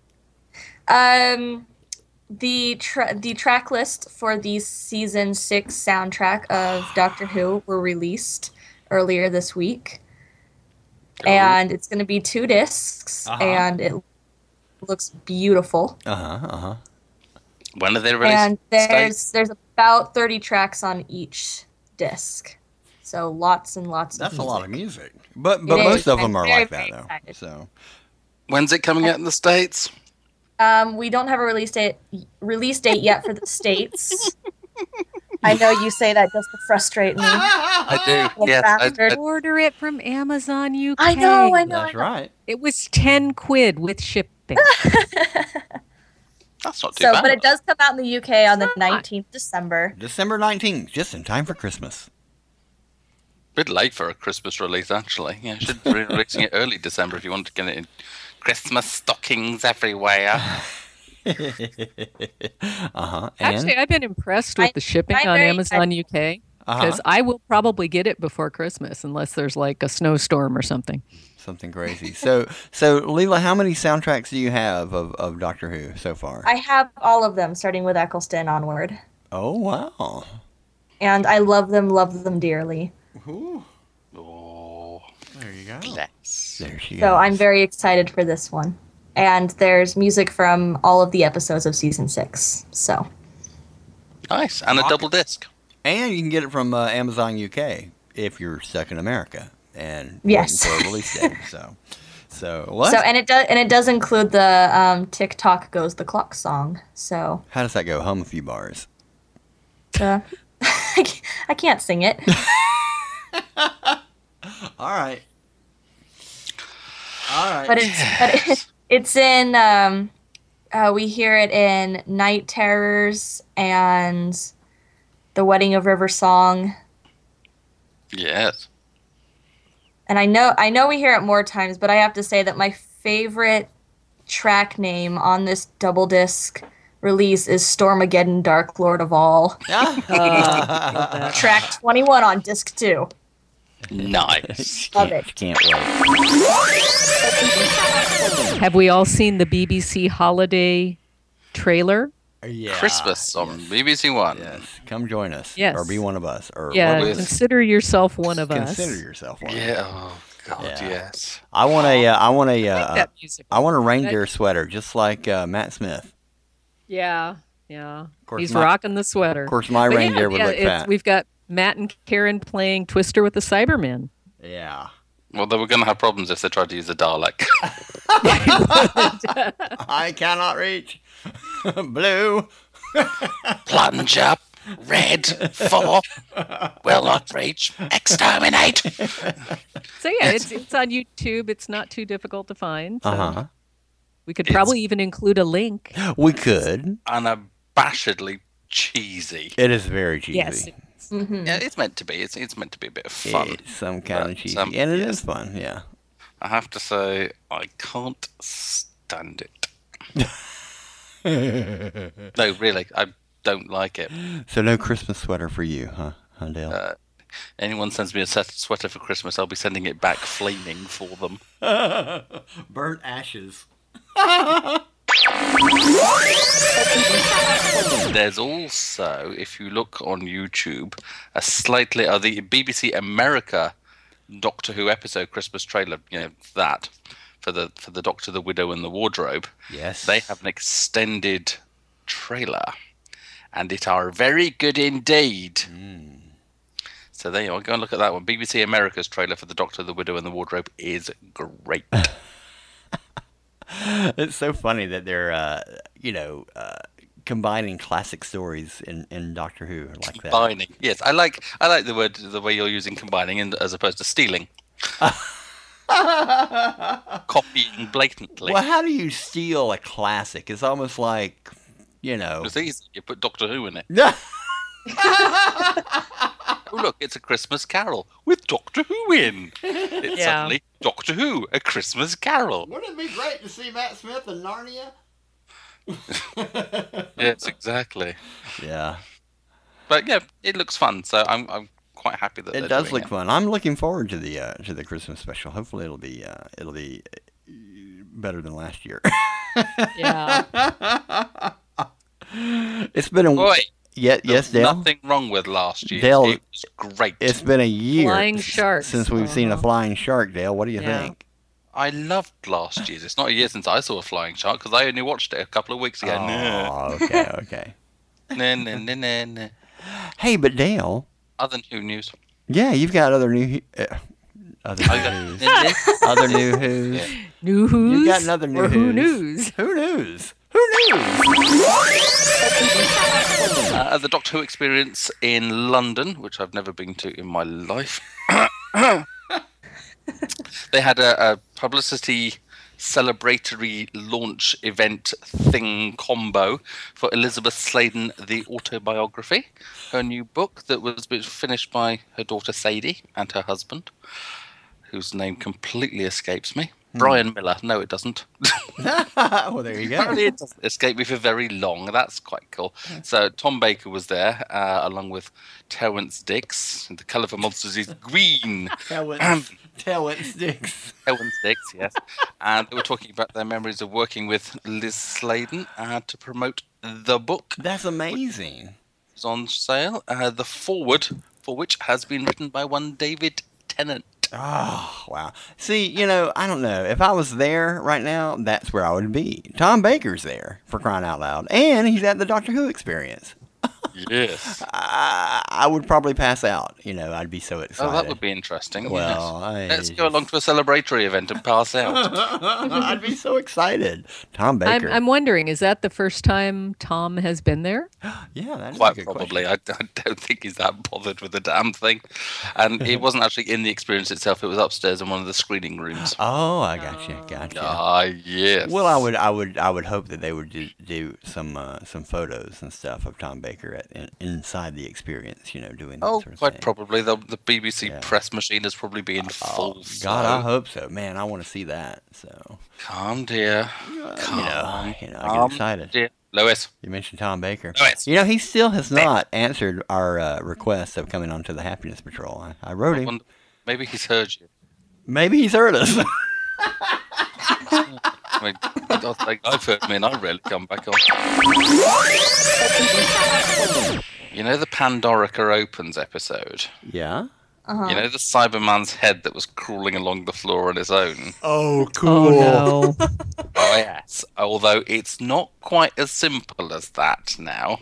[SPEAKER 3] The track list for the season 6 soundtrack of Doctor Who were released earlier this week, and it's going to be 2 discs, and it looks beautiful.
[SPEAKER 1] When are they released?
[SPEAKER 3] And there's about 30 tracks on each disc, so lots and lots of
[SPEAKER 4] That's
[SPEAKER 3] music.
[SPEAKER 4] a lot of music. But
[SPEAKER 3] It
[SPEAKER 4] most
[SPEAKER 3] is.
[SPEAKER 4] of them
[SPEAKER 3] I'm
[SPEAKER 4] are
[SPEAKER 3] very,
[SPEAKER 4] like that,
[SPEAKER 3] very
[SPEAKER 4] though.
[SPEAKER 3] excited.
[SPEAKER 4] So
[SPEAKER 1] When's it coming out in the States?
[SPEAKER 3] We don't have a release date yet for the States. I know you say that just to frustrate me.
[SPEAKER 1] I do.
[SPEAKER 3] Well,
[SPEAKER 1] Yes,
[SPEAKER 3] bastard.
[SPEAKER 2] Order it from Amazon UK.
[SPEAKER 3] I know.
[SPEAKER 4] that's right.
[SPEAKER 2] It was 10 quid with shipping.
[SPEAKER 1] that's not too
[SPEAKER 3] So,
[SPEAKER 1] bad.
[SPEAKER 3] but it does come out in the UK on the 19th December.
[SPEAKER 4] December 19th, just in time for Christmas.
[SPEAKER 1] Bit late for a Christmas release, actually. Yeah, should be releasing it early December if you want to get it in Christmas stockings everywhere.
[SPEAKER 2] Actually, I've been impressed with the shipping
[SPEAKER 3] I'm
[SPEAKER 2] on
[SPEAKER 3] very
[SPEAKER 2] Amazon UK because I will probably get it before Christmas unless there's like a snowstorm or something.
[SPEAKER 4] Something crazy. So Leela, how many soundtracks do you have of Doctor Who so far?
[SPEAKER 3] I have all of them, starting with Eccleston onward.
[SPEAKER 4] Oh, wow.
[SPEAKER 3] And I love them dearly.
[SPEAKER 4] Ooh,
[SPEAKER 1] Oh,
[SPEAKER 4] there you go.
[SPEAKER 1] bless.
[SPEAKER 4] There she
[SPEAKER 3] So
[SPEAKER 4] is.
[SPEAKER 3] I'm very excited for this one. And there's music from all of the episodes of season 6. So
[SPEAKER 1] Nice. And a double disc.
[SPEAKER 4] And you can get it from Amazon UK if you're stuck in America and
[SPEAKER 3] Yes.
[SPEAKER 4] waiting for a release date. So what?
[SPEAKER 3] and it does include the TikTok Goes the Clock song. So
[SPEAKER 4] How does that go? Hum a few bars.
[SPEAKER 3] I can't sing it.
[SPEAKER 4] All right.
[SPEAKER 3] But it's in we hear it in Night Terrors and The Wedding of River Song.
[SPEAKER 1] Yes.
[SPEAKER 3] And I know we hear it more times, but I have to say that my favorite track name on this double disc release is Stormageddon Dark Lord of All. Track 21 on disc 2.
[SPEAKER 1] Nice.
[SPEAKER 3] Love it.
[SPEAKER 4] Can't wait.
[SPEAKER 2] Have we all seen the BBC holiday trailer?
[SPEAKER 4] Yeah.
[SPEAKER 1] Christmas on BBC One.
[SPEAKER 4] Yes. Come join us.
[SPEAKER 2] Yes.
[SPEAKER 4] Or be one of us. Or
[SPEAKER 2] Yeah,
[SPEAKER 1] with-
[SPEAKER 2] consider yourself one of us.
[SPEAKER 4] consider yourself one.
[SPEAKER 1] Yeah. Oh God.
[SPEAKER 4] Yeah.
[SPEAKER 1] Yes.
[SPEAKER 4] I want a
[SPEAKER 2] That music.
[SPEAKER 4] I want a reindeer sweater just like Matt Smith.
[SPEAKER 2] Yeah.
[SPEAKER 4] course,
[SPEAKER 2] He's
[SPEAKER 4] my-
[SPEAKER 2] rocking the sweater.
[SPEAKER 4] Of course, my
[SPEAKER 2] But
[SPEAKER 4] reindeer would look fat.
[SPEAKER 2] We've got Matt and Karen playing Twister with the Cybermen.
[SPEAKER 4] Yeah.
[SPEAKER 1] Well, they were going to have problems if they tried to use the Dalek.
[SPEAKER 4] I cannot reach. Blue.
[SPEAKER 1] Plunge up. Red. 4. Will not reach. Exterminate.
[SPEAKER 2] So yeah, it's on YouTube. It's not too difficult to find. So
[SPEAKER 4] Uh-huh.
[SPEAKER 2] we could probably even include a link.
[SPEAKER 4] We could.
[SPEAKER 1] Unabashedly cheesy.
[SPEAKER 4] It is very cheesy.
[SPEAKER 2] Yes.
[SPEAKER 1] Yeah, it's meant to be. It's meant to be a bit of fun.
[SPEAKER 4] It's some kind
[SPEAKER 1] But
[SPEAKER 4] of cheesy.
[SPEAKER 1] some-
[SPEAKER 4] and it is
[SPEAKER 1] yes.
[SPEAKER 4] fun, yeah.
[SPEAKER 1] I have to say, I can't stand it. No, really, I don't like it.
[SPEAKER 4] So no Christmas sweater for you, huh, Dale?
[SPEAKER 1] Anyone sends me a sweater for Christmas, I'll be sending it back flaming for them.
[SPEAKER 4] Burnt ashes.
[SPEAKER 1] There's also, if you look on YouTube, the BBC America Doctor Who episode Christmas trailer. You know that for the Doctor, the Widow, and the Wardrobe.
[SPEAKER 4] Yes.
[SPEAKER 1] They have an extended trailer, and it are very good indeed. So there you are. Go and look at that one. BBC America's trailer for the Doctor, the Widow, and the Wardrobe is great.
[SPEAKER 4] It's so funny that they're, combining classic stories in Doctor Who like that.
[SPEAKER 1] Combining, yes, I like the way you're using combining as opposed to stealing. copying blatantly.
[SPEAKER 4] Well, how do you steal a classic? It's almost like,
[SPEAKER 1] It's easy. You put Doctor Who in it.
[SPEAKER 4] Yeah.
[SPEAKER 1] Oh, look, it's A Christmas Carol with Doctor Who in. It's suddenly Doctor Who, A Christmas Carol.
[SPEAKER 4] Wouldn't it be great to see Matt Smith in Narnia?
[SPEAKER 1] Yes, exactly.
[SPEAKER 4] Yeah.
[SPEAKER 1] But yeah, it looks fun, so I'm quite happy that
[SPEAKER 4] It does look fun. I'm looking forward to the Christmas special. Hopefully it'll be better than last year.
[SPEAKER 2] Yeah.
[SPEAKER 4] It's been a
[SPEAKER 1] Boy,
[SPEAKER 4] yes, Dale.
[SPEAKER 1] nothing wrong with last year.
[SPEAKER 4] Dale,
[SPEAKER 1] it was great.
[SPEAKER 4] It's been a year
[SPEAKER 2] Flying sharks.
[SPEAKER 4] since we've seen a flying shark, Dale. What do you think?
[SPEAKER 1] I loved last year's. It's not a year since I saw a flying shark because I only watched it a couple of weeks ago.
[SPEAKER 4] Oh, okay.
[SPEAKER 1] Nah.
[SPEAKER 4] Hey, but Dale.
[SPEAKER 1] Other new news.
[SPEAKER 4] Yeah, you've got other new other news. Other new who's.
[SPEAKER 1] Yeah.
[SPEAKER 2] New who's?
[SPEAKER 4] You've got another new
[SPEAKER 2] or who
[SPEAKER 4] who's.
[SPEAKER 2] news?
[SPEAKER 4] Who news? Who knew?
[SPEAKER 1] The Doctor Who experience in London, which I've never been to in my life. They had a publicity celebratory launch event thing combo for Elizabeth Sladen, the autobiography, her new book that was finished by her daughter Sadie and her husband, whose name completely escapes me. Brian Miller. No, it doesn't.
[SPEAKER 4] Well, there you go.
[SPEAKER 1] Apparently it doesn't escape me for very long. That's quite cool. So Tom Baker was there, along with Terrence Dicks. The colour for monsters is green.
[SPEAKER 4] Terrence Dicks.
[SPEAKER 1] Terrence Dicks, yes. And they were talking about their memories of working with Liz Sladen to promote the book.
[SPEAKER 4] That's amazing.
[SPEAKER 1] It was on sale. The foreword for which has been written by one David Tennant.
[SPEAKER 4] Oh, wow. See, I don't know. If I was there right now, that's where I would be. Tom Baker's there, for crying out loud. And he's at the Doctor Who experience.
[SPEAKER 1] Yes.
[SPEAKER 4] I would probably pass out. I'd be so excited.
[SPEAKER 1] Oh, that would be interesting.
[SPEAKER 4] Well,
[SPEAKER 1] yes. Let's go along to a celebratory event and pass out.
[SPEAKER 4] I'd be so excited. Tom Baker.
[SPEAKER 2] I'm wondering, is that the first time Tom has been there?
[SPEAKER 4] Yeah, that's
[SPEAKER 1] quite
[SPEAKER 4] a good
[SPEAKER 1] probably.
[SPEAKER 4] question.
[SPEAKER 1] I don't think he's that bothered with the damn thing. And it wasn't actually in the experience itself. It was upstairs in one of the screening rooms.
[SPEAKER 4] Oh, I gotcha.
[SPEAKER 1] Ah, yes.
[SPEAKER 4] Well, I would hope that they would do some photos and stuff of Tom Baker inside the experience, doing that sort of
[SPEAKER 1] quite
[SPEAKER 4] thing.
[SPEAKER 1] probably. The BBC press machine is probably being full.
[SPEAKER 4] God, I hope so. Man, I want to see that. So
[SPEAKER 1] Calm, dear.
[SPEAKER 4] I get excited.
[SPEAKER 1] Dear. Lois.
[SPEAKER 4] You mentioned Tom Baker.
[SPEAKER 1] Lois.
[SPEAKER 4] He still has not answered our request of coming on to the Happiness Patrol. I wrote him.
[SPEAKER 1] Maybe he's heard you.
[SPEAKER 4] Maybe he's heard us.
[SPEAKER 1] I mean, I've heard me and I rarely come back on. The Pandorica Opens episode?
[SPEAKER 4] Yeah?
[SPEAKER 3] Uh-huh.
[SPEAKER 1] The Cyberman's head that was crawling along the floor on its own?
[SPEAKER 4] Oh, cool.
[SPEAKER 2] Oh, no.
[SPEAKER 1] Oh, yes. Although it's not quite as simple as that now.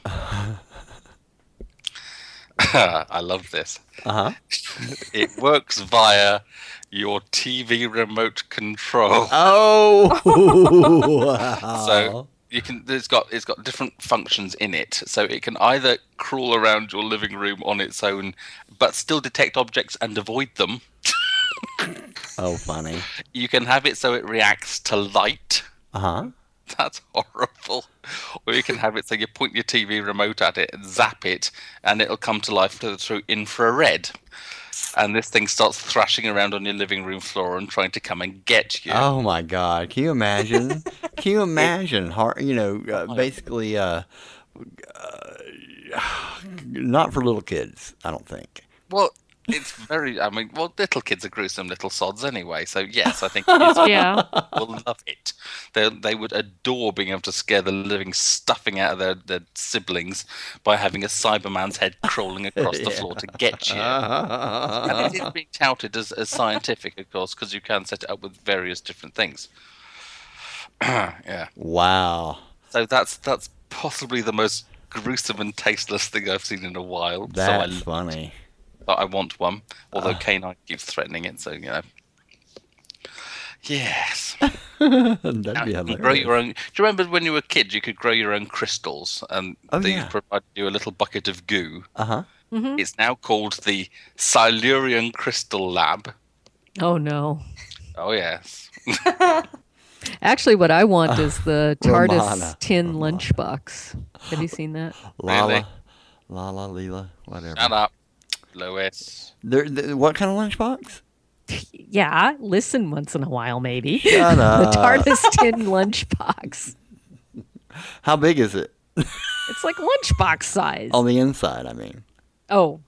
[SPEAKER 1] I love this.
[SPEAKER 4] Uh-huh.
[SPEAKER 1] It works via your TV remote control.
[SPEAKER 4] Oh, wow.
[SPEAKER 1] So it's got different functions in it. So it can either crawl around your living room on its own, but still detect objects and avoid them.
[SPEAKER 4] Oh, funny.
[SPEAKER 1] You can have it so it reacts to light.
[SPEAKER 4] Uh-huh.
[SPEAKER 1] That's horrible. Or you can have it so you point your TV remote at it and zap it, and it'll come to life through infrared. And this thing starts thrashing around on your living room floor and trying to come and get you.
[SPEAKER 4] Oh, my God. Can you imagine? Can you imagine? Basically, not for little kids, I don't think.
[SPEAKER 1] Well, it's little kids are gruesome little sods anyway, so yes, I think it is.
[SPEAKER 2] Yeah.
[SPEAKER 1] Will love it. They would adore being able to scare the living stuffing out of their siblings by having a Cyberman's head crawling across the floor to get you. And it is being touted as scientific, of course, because you can set it up with various different things. Yeah.
[SPEAKER 4] Wow.
[SPEAKER 1] So that's possibly the most gruesome and tasteless thing I've seen in a while.
[SPEAKER 4] That's funny.
[SPEAKER 1] But I want one, although K9 keeps threatening it, so Yes.
[SPEAKER 4] That'd be
[SPEAKER 1] You can
[SPEAKER 4] hilarious.
[SPEAKER 1] grow your own. Do you remember when you were a kid, you could grow your own crystals, and they provided you a little bucket of goo?
[SPEAKER 4] Uh-huh.
[SPEAKER 1] It's now called the Silurian Crystal Lab.
[SPEAKER 2] Oh, no.
[SPEAKER 1] Oh, yes.
[SPEAKER 2] Actually, what I want is the TARDIS
[SPEAKER 4] Romana.
[SPEAKER 2] tin lunchbox. Have you seen that?
[SPEAKER 1] Really?
[SPEAKER 4] Lala, Leela, whatever.
[SPEAKER 1] Shut up, Lewis.
[SPEAKER 4] What kind of lunchbox?
[SPEAKER 2] Yeah, listen once in a while, maybe.
[SPEAKER 4] Shut
[SPEAKER 2] The
[SPEAKER 4] up.
[SPEAKER 2] TARDIS tin lunchbox.
[SPEAKER 4] How big is it?
[SPEAKER 2] It's like lunchbox size.
[SPEAKER 4] On the inside, I mean.
[SPEAKER 2] Oh,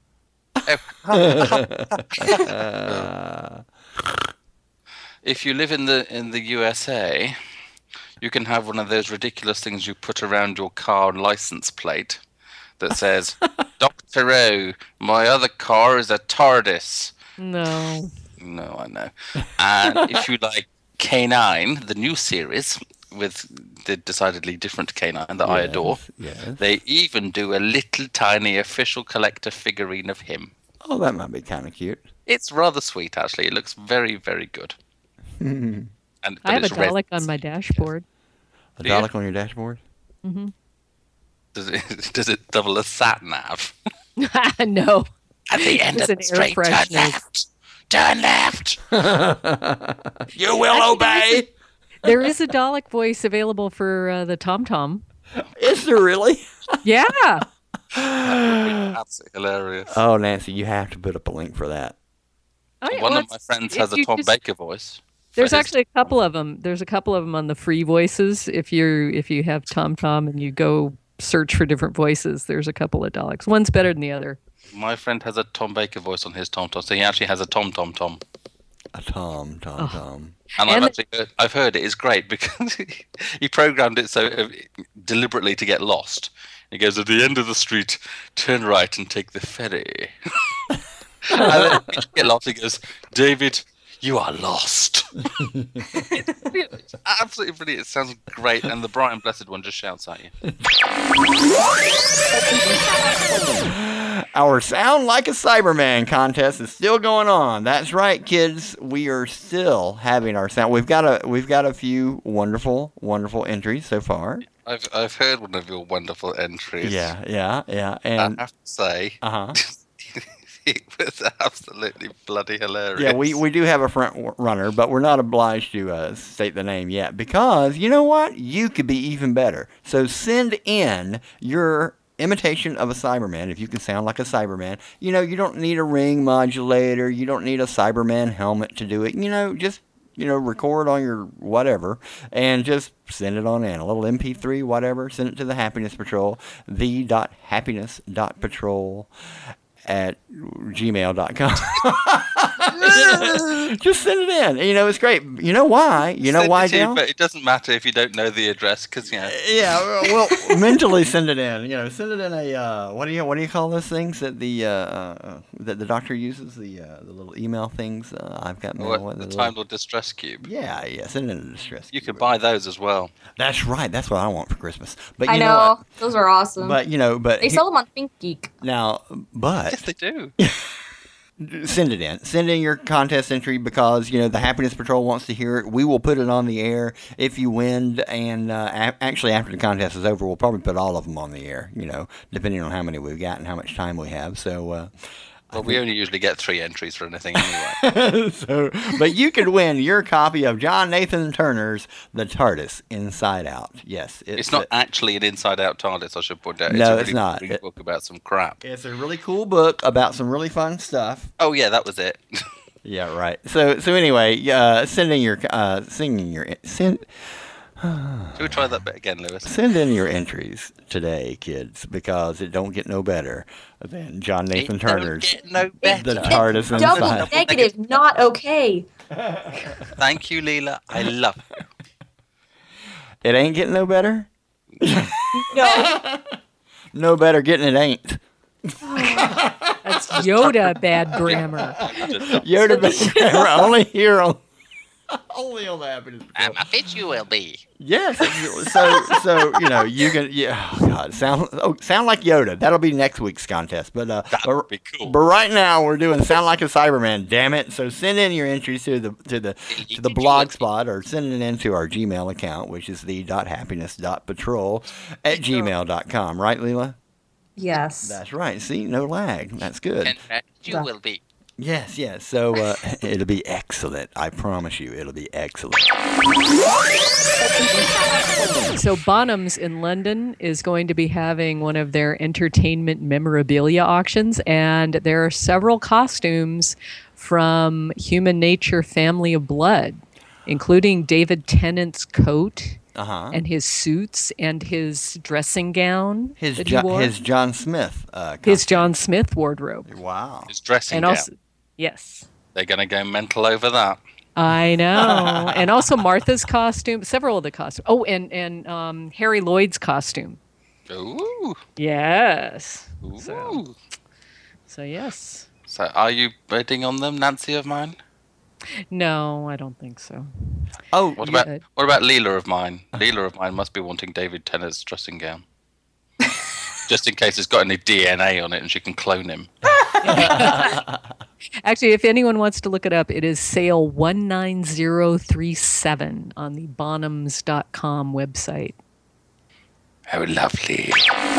[SPEAKER 1] If you live in the USA, you can have one of those ridiculous things you put around your car license plate that says, Dr. O, my other car is a TARDIS.
[SPEAKER 2] no.
[SPEAKER 1] No, I know. And if you like K9, the new series, with the decidedly different K9 that I adore,
[SPEAKER 4] Yes.
[SPEAKER 1] they even do a little tiny official collector figurine of him.
[SPEAKER 4] Oh, that might be kind of cute.
[SPEAKER 1] It's rather sweet, actually. It looks very, very good.
[SPEAKER 2] I
[SPEAKER 1] But
[SPEAKER 2] have a
[SPEAKER 1] it's red.
[SPEAKER 2] Dalek on my dashboard.
[SPEAKER 4] A
[SPEAKER 1] Do you?
[SPEAKER 4] Dalek on your dashboard?
[SPEAKER 1] Does it double as sat nav?
[SPEAKER 2] No.
[SPEAKER 1] At the end
[SPEAKER 2] It's
[SPEAKER 1] of
[SPEAKER 2] an
[SPEAKER 1] the
[SPEAKER 2] air
[SPEAKER 1] street, turn
[SPEAKER 2] freshener.
[SPEAKER 1] left. Turn left. You will obey.
[SPEAKER 2] There is a Dalek voice available for the TomTom.
[SPEAKER 4] Is there really?
[SPEAKER 2] Yeah.
[SPEAKER 1] Absolutely hilarious.
[SPEAKER 4] Oh, Nancy, you have to put up a link for that.
[SPEAKER 1] One of my friends has a Tom Baker voice.
[SPEAKER 2] There's
[SPEAKER 1] for his-
[SPEAKER 2] actually a couple of them. There's a couple of them on the free voices. If you have TomTom and you go search for different voices, there's a couple of Daleks. One's better than the other.
[SPEAKER 1] My friend has a Tom Baker voice on his TomTom, so he actually has a Tom.
[SPEAKER 4] A Tom.
[SPEAKER 1] And
[SPEAKER 2] And
[SPEAKER 1] I've heard it is great because he programmed it so deliberately to get lost. He goes, at the end of the street, turn right and take the ferry. And then when you get lost, he goes, David, you are lost. It's absolutely brilliant. It sounds great. And the Brian Blessed one just shouts at you.
[SPEAKER 4] Our Sound Like a Cyberman contest is still going on. That's right, kids. We are still having our sound. We've got a few wonderful entries so far.
[SPEAKER 1] I've heard one of your wonderful entries.
[SPEAKER 4] Yeah.
[SPEAKER 1] I
[SPEAKER 4] And
[SPEAKER 1] have to say, it was absolutely bloody hilarious.
[SPEAKER 4] yeah, we do have a front runner, but we're not obliged to state the name yet because you know what? You could be even better. So send in your imitation of a Cyberman, if you can sound like a Cyberman. You know, you don't need a ring modulator. You don't need a Cyberman helmet to do it. You know, just, record on your whatever and just send it on in. A little MP3, whatever. Send it to the Happiness Patrol, the.happiness.patrol@gmail.com. Just send it in. It's great. You know why? You know why, Dale?
[SPEAKER 1] But it doesn't matter if you don't know the address, because
[SPEAKER 4] Yeah, well, mentally send it in. Send it in a what do you call those things that the doctor uses? The little email things. I've got mail.
[SPEAKER 1] the Time Lord Distress Cube.
[SPEAKER 4] Yeah. Send it in a distress.
[SPEAKER 1] You
[SPEAKER 4] cube.
[SPEAKER 1] can buy those as well.
[SPEAKER 4] That's right. That's what I want for Christmas. But
[SPEAKER 3] I
[SPEAKER 4] you know
[SPEAKER 3] know.
[SPEAKER 4] what?
[SPEAKER 3] Those are awesome.
[SPEAKER 4] But
[SPEAKER 3] they sell them on ThinkGeek.
[SPEAKER 4] now, but
[SPEAKER 1] Yes, they do.
[SPEAKER 4] send it in. Send in your contest entry because, the Happiness Patrol wants to hear it. We will put it on the air if you win. And actually, after the contest is over, we'll probably put all of them on the air, depending on how many we've got and how much time we have. So,
[SPEAKER 1] Well, we only usually get 3 entries for anything anyway.
[SPEAKER 4] but you could win your copy of John Nathan Turner's The TARDIS Inside Out. Yes.
[SPEAKER 1] It's not actually an inside-out TARDIS, I should point out.
[SPEAKER 4] No,
[SPEAKER 1] it's
[SPEAKER 4] it's not.
[SPEAKER 1] Really book about some crap.
[SPEAKER 4] It's a really cool book about some really fun stuff.
[SPEAKER 1] Oh, yeah, that was it.
[SPEAKER 4] Yeah, right. So anyway, send in your
[SPEAKER 1] Should we try that bit again, Lewis?
[SPEAKER 4] Send in your entries today, kids, because it don't get no better than John Nathan
[SPEAKER 1] It
[SPEAKER 4] Turner's
[SPEAKER 1] don't get no better.
[SPEAKER 4] The TARDIS
[SPEAKER 3] Double
[SPEAKER 4] Inside.
[SPEAKER 3] negative, not okay.
[SPEAKER 1] Thank you, Leela. I love you.
[SPEAKER 4] It ain't getting no better?
[SPEAKER 3] No.
[SPEAKER 4] No better getting it ain't.
[SPEAKER 2] That's Yoda bad grammar.
[SPEAKER 4] Yoda bad grammar only here on only on the Happiness Patrol.
[SPEAKER 1] I'm afraid you will be.
[SPEAKER 4] Yes. So you can oh God, sound like Yoda. That'll be next week's contest. But
[SPEAKER 1] That would be cool.
[SPEAKER 4] But right now we're doing sound like a Cyberman. Damn it! So send in your entries to the blog spot or send it into our Gmail account, which is the.happiness.patrol@gmail.com. Right, Leela?
[SPEAKER 3] Yes.
[SPEAKER 4] That's right. See, no lag. That's good.
[SPEAKER 1] And you will be.
[SPEAKER 4] Yes, yes. So it'll be excellent. I promise you, it'll be excellent.
[SPEAKER 2] So Bonhams in London is going to be having one of their entertainment memorabilia auctions, and there are several costumes from Human Nature Family of Blood, including David Tennant's coat and his suits and his dressing gown.
[SPEAKER 4] His John Smith
[SPEAKER 2] his John Smith wardrobe.
[SPEAKER 4] Wow.
[SPEAKER 1] His dressing
[SPEAKER 2] and
[SPEAKER 1] gown.
[SPEAKER 2] Also, yes.
[SPEAKER 1] They're going to go mental over that.
[SPEAKER 2] I know. And also Martha's costume, several of the costumes. Oh, and Harry Lloyd's costume.
[SPEAKER 1] Ooh.
[SPEAKER 2] Yes.
[SPEAKER 1] Ooh.
[SPEAKER 2] So yes.
[SPEAKER 1] So are you bidding on them, Nancy of mine?
[SPEAKER 2] No, I don't think so.
[SPEAKER 4] Oh,
[SPEAKER 1] What about Leela of mine? Leela of mine must be wanting David Tennant's dressing gown. Just in case it's got any DNA on it and she can clone him.
[SPEAKER 2] Actually, if anyone wants to look it up, it is sale 19037 on the bonhams.com website.
[SPEAKER 1] Oh, lovely.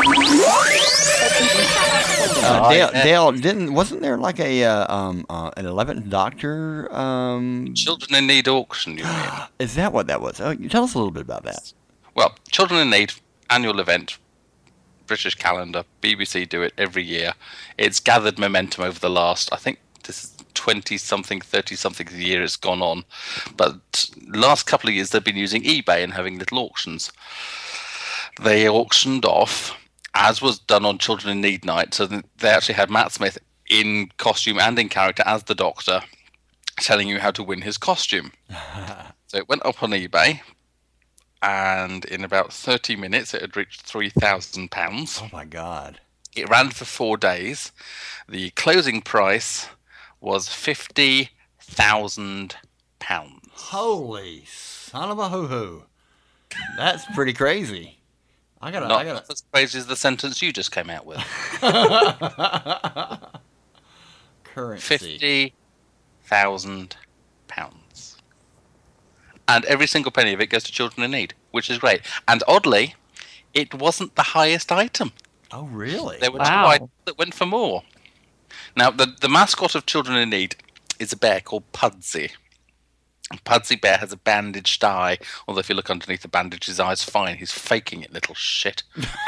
[SPEAKER 4] Dale, wasn't there like a an 11th Doctor?
[SPEAKER 1] Children in Need auction, you mean?
[SPEAKER 4] Is that what that was? Oh, tell us a little bit about that.
[SPEAKER 1] Well, Children in Need annual event, British calendar, BBC do it every year. It's gathered momentum over the last, I think this is 20-something, 30-something year it's gone on. But last couple of years they've been using eBay and having little auctions. They auctioned off, as was done on Children in Need night, so they actually had Matt Smith in costume and in character as the Doctor, telling you how to win his costume. So it went up on eBay, and in about 30 minutes it had reached £3,000.
[SPEAKER 4] Oh my God.
[SPEAKER 1] It ran for 4 days. The closing price was £50,000.
[SPEAKER 4] Holy son of a hoo-hoo. That's pretty crazy.
[SPEAKER 1] Not as crazy as the sentence you just came out with.
[SPEAKER 4] Currency.
[SPEAKER 1] £50,000. And every single penny of it goes to Children in Need, which is great. And oddly, it wasn't the highest item.
[SPEAKER 4] Oh, really?
[SPEAKER 1] There were two items that went for more. Now, the mascot of Children in Need is a bear called Pudsey. Pudsey Bear has a bandaged eye, although if you look underneath the bandage, his eye's fine. He's faking it, little shit.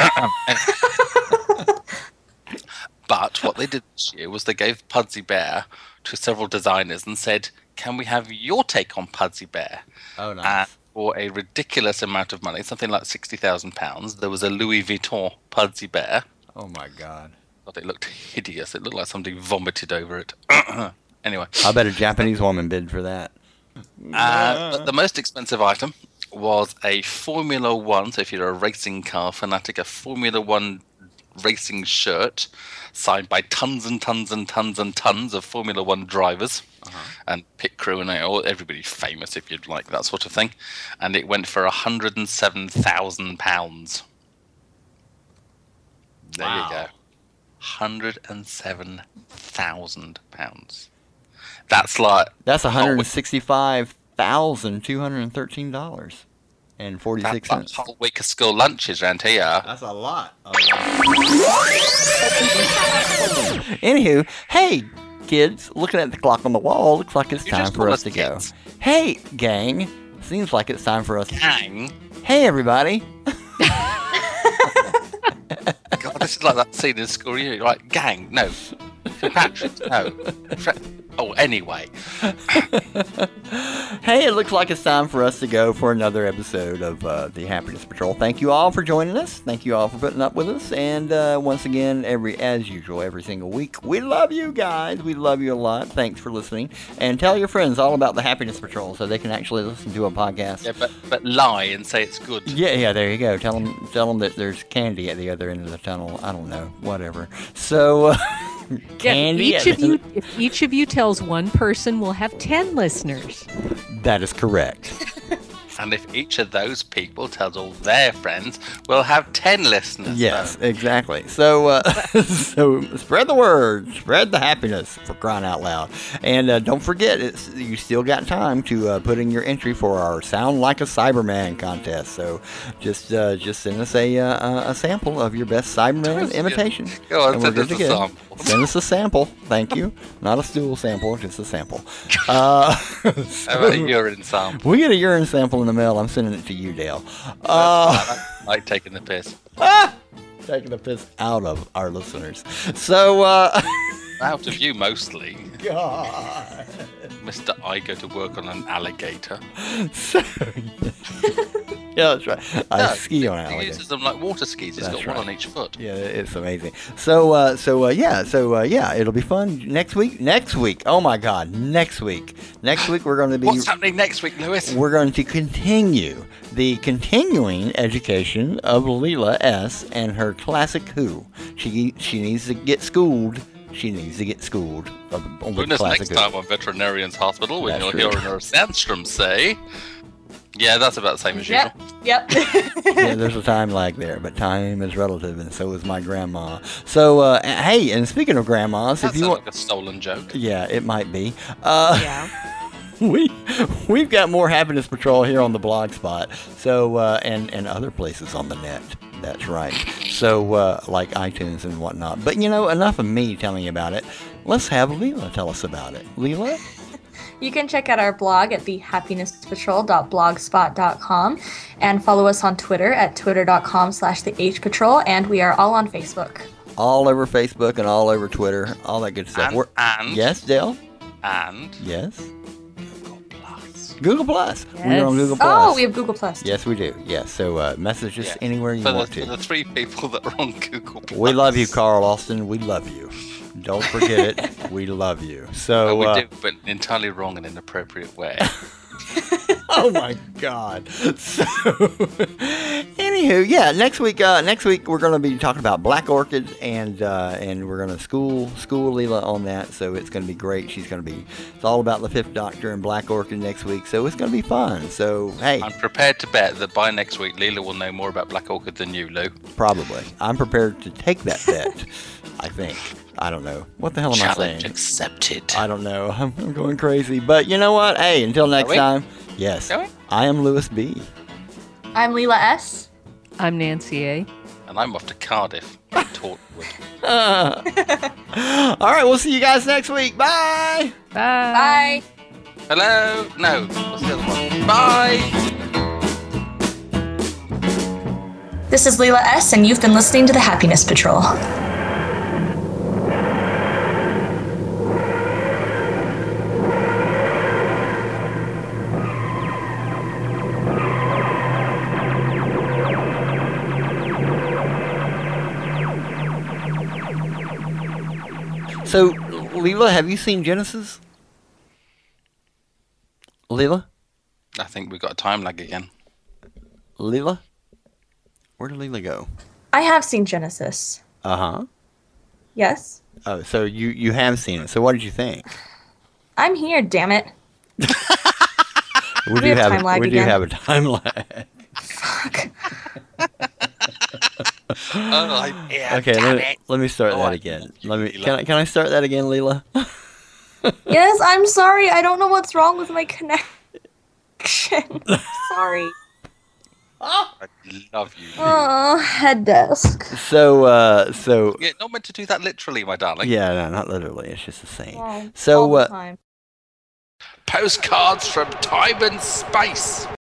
[SPEAKER 1] But what they did this year was they gave Pudsey Bear to several designers and said, can we have your take on Pudsey Bear?
[SPEAKER 4] Oh, nice.
[SPEAKER 1] And for a ridiculous amount of money, something like £60,000, there was a Louis Vuitton Pudsey Bear.
[SPEAKER 4] Oh, my God.
[SPEAKER 1] God, it looked hideous. It looked like somebody vomited over it. Anyway.
[SPEAKER 4] I bet a Japanese woman bid for that.
[SPEAKER 1] But the most expensive item was a Formula One, so if you're a racing car fanatic, a Formula One racing shirt signed by tons and tons and tons and tons of Formula One drivers and pit crew and everybody famous if you'd like that sort of thing. And it went for £107,000. There you go. £107,000. That's
[SPEAKER 4] $165,213.46.
[SPEAKER 1] A whole week of school lunches around here.
[SPEAKER 4] That's a lot. Anywho, hey, kids, looking at the clock on the wall, looks like it's time for us to go. Hey, gang, seems like it's time for us to...
[SPEAKER 1] Gang?
[SPEAKER 4] Hey, everybody.
[SPEAKER 1] God, this is like that scene in School Reunion. Right, gang, no. Compatriots, no. Oh, anyway.
[SPEAKER 4] Hey, it looks like it's time for us to go for another episode of the Happiness Patrol. Thank you all for joining us. Thank you all for putting up with us. And once again, as usual, every single week, we love you guys. We love you a lot. Thanks for listening. And tell your friends all about the Happiness Patrol so they can actually listen to a podcast.
[SPEAKER 1] Yeah, but lie and say it's good.
[SPEAKER 4] Yeah, there you go. Tell them that there's candy at the other end of the tunnel. I don't know. Whatever. So... candy.
[SPEAKER 2] If each of you tells one person, we'll have 10 listeners.
[SPEAKER 4] That is correct.
[SPEAKER 1] And if each of those people tells all their friends, we'll have 10 listeners.
[SPEAKER 4] Yes, exactly. So, so spread the word, spread the happiness, for crying out loud. And don't forget, you still got time to put in your entry for our Sound Like a Cyberman contest. So just send us a sample of your best Cyberman imitation.
[SPEAKER 1] Go on, send us a sample.
[SPEAKER 4] Send us a sample. Thank you. Not a stool sample, just a sample.
[SPEAKER 1] How about a urine sample?
[SPEAKER 4] We get a urine sample in the mail. I'm sending it to you, Dale.
[SPEAKER 1] Like taking the piss.
[SPEAKER 4] Taking the piss out of our listeners. So,
[SPEAKER 1] out of you mostly.
[SPEAKER 4] God.
[SPEAKER 1] Mr. I go to work on an alligator.
[SPEAKER 4] Yeah, that's right. I ski on
[SPEAKER 1] He
[SPEAKER 4] alligators.
[SPEAKER 1] uses them like water skis. He's got one on each foot.
[SPEAKER 4] Yeah, it's amazing. So it'll be fun next week. Oh my God, next week. Next week we're going to be.
[SPEAKER 1] What's happening next week, Lewis?
[SPEAKER 4] We're going to continue the continuing education of Leela S. and her classic Who. She needs to get schooled. She needs to get schooled.
[SPEAKER 1] Join us next time on Veterinarian's Hospital when you'll hear her Sandstrom say. Yeah, that's about the same as usual.
[SPEAKER 3] Yep.
[SPEAKER 4] Yeah, there's a time lag there, but time is relative, and so is my grandma. So, hey, and speaking of grandmas,
[SPEAKER 1] That
[SPEAKER 4] if you want,
[SPEAKER 1] like a stolen joke.
[SPEAKER 4] yeah, it might be.
[SPEAKER 2] Yeah.
[SPEAKER 4] We've got more Happiness Patrol here on the Blogspot, so and other places on the net. That's right. So like iTunes and whatnot. But enough of me telling you about it. Let's have Leela tell us about it. Leela?
[SPEAKER 3] You can check out our blog at thehappinesspatrol.blogspot.com and follow us on Twitter at twitter.com/thehpatrol, and we are all on Facebook.
[SPEAKER 4] All over Facebook and all over Twitter, all that good stuff.
[SPEAKER 1] And
[SPEAKER 4] yes, Dale?
[SPEAKER 1] And
[SPEAKER 4] Yes?
[SPEAKER 1] Google Plus.
[SPEAKER 4] Google Plus.
[SPEAKER 2] Yes.
[SPEAKER 4] We're on Google Plus.
[SPEAKER 3] Oh, we have Google Plus.
[SPEAKER 4] Yes, we do. Yes, so message us anywhere you want
[SPEAKER 1] For
[SPEAKER 4] to.
[SPEAKER 1] the 3 people that are on Google Plus.
[SPEAKER 4] We love you, Carl Austin. We love you. Don't forget it. We love you. So
[SPEAKER 1] Well, we do, but entirely wrong and inappropriate way.
[SPEAKER 4] oh my God. So, anywho, yeah, next week we're going to be talking about black orchids, and we're going to school Leela on that. So it's going to be great. It's all about the Fifth Doctor and black orchid next week. So it's going to be fun. So hey,
[SPEAKER 1] I'm prepared to bet that by next week, Leela will know more about black orchid than you, Lou.
[SPEAKER 4] probably I'm prepared to take that bet. I think. I don't know. What the hell am I saying?
[SPEAKER 1] Challenge accepted.
[SPEAKER 4] I don't know. I'm going crazy. But you know what? Hey, until next time. Yes. I am Lewis B.
[SPEAKER 3] I'm Leela S.
[SPEAKER 2] I'm Nancy A.
[SPEAKER 1] And I'm off to Cardiff. Tortwood.
[SPEAKER 4] All right, we'll see you guys next week. Bye.
[SPEAKER 2] Bye.
[SPEAKER 3] Bye.
[SPEAKER 1] Hello? No. What's the other one? Bye.
[SPEAKER 5] This is Leela S., and you've been listening to the Happiness Patrol.
[SPEAKER 4] So, Leela, have you seen Genesis? Leela?
[SPEAKER 1] I think we've got a time lag again.
[SPEAKER 4] Leela? Where did Leela go?
[SPEAKER 3] I have seen Genesis.
[SPEAKER 4] Uh-huh.
[SPEAKER 3] Yes.
[SPEAKER 4] Oh, so you have seen it. So what did you think?
[SPEAKER 3] I'm here, damn it.
[SPEAKER 4] We do
[SPEAKER 3] have time lag again.
[SPEAKER 4] have a time lag.
[SPEAKER 3] Fuck.
[SPEAKER 4] Okay, let me start that again. Can I start that again, Leela?
[SPEAKER 3] Yes, I'm sorry. I don't know what's wrong with my connection. Sorry.
[SPEAKER 1] I love you.
[SPEAKER 3] Oh, head desk.
[SPEAKER 4] So
[SPEAKER 1] You're not meant to do that literally, my darling.
[SPEAKER 4] yeah, no, not literally. It's just the same.
[SPEAKER 3] All
[SPEAKER 4] So
[SPEAKER 3] the time.
[SPEAKER 1] Postcards from time and space.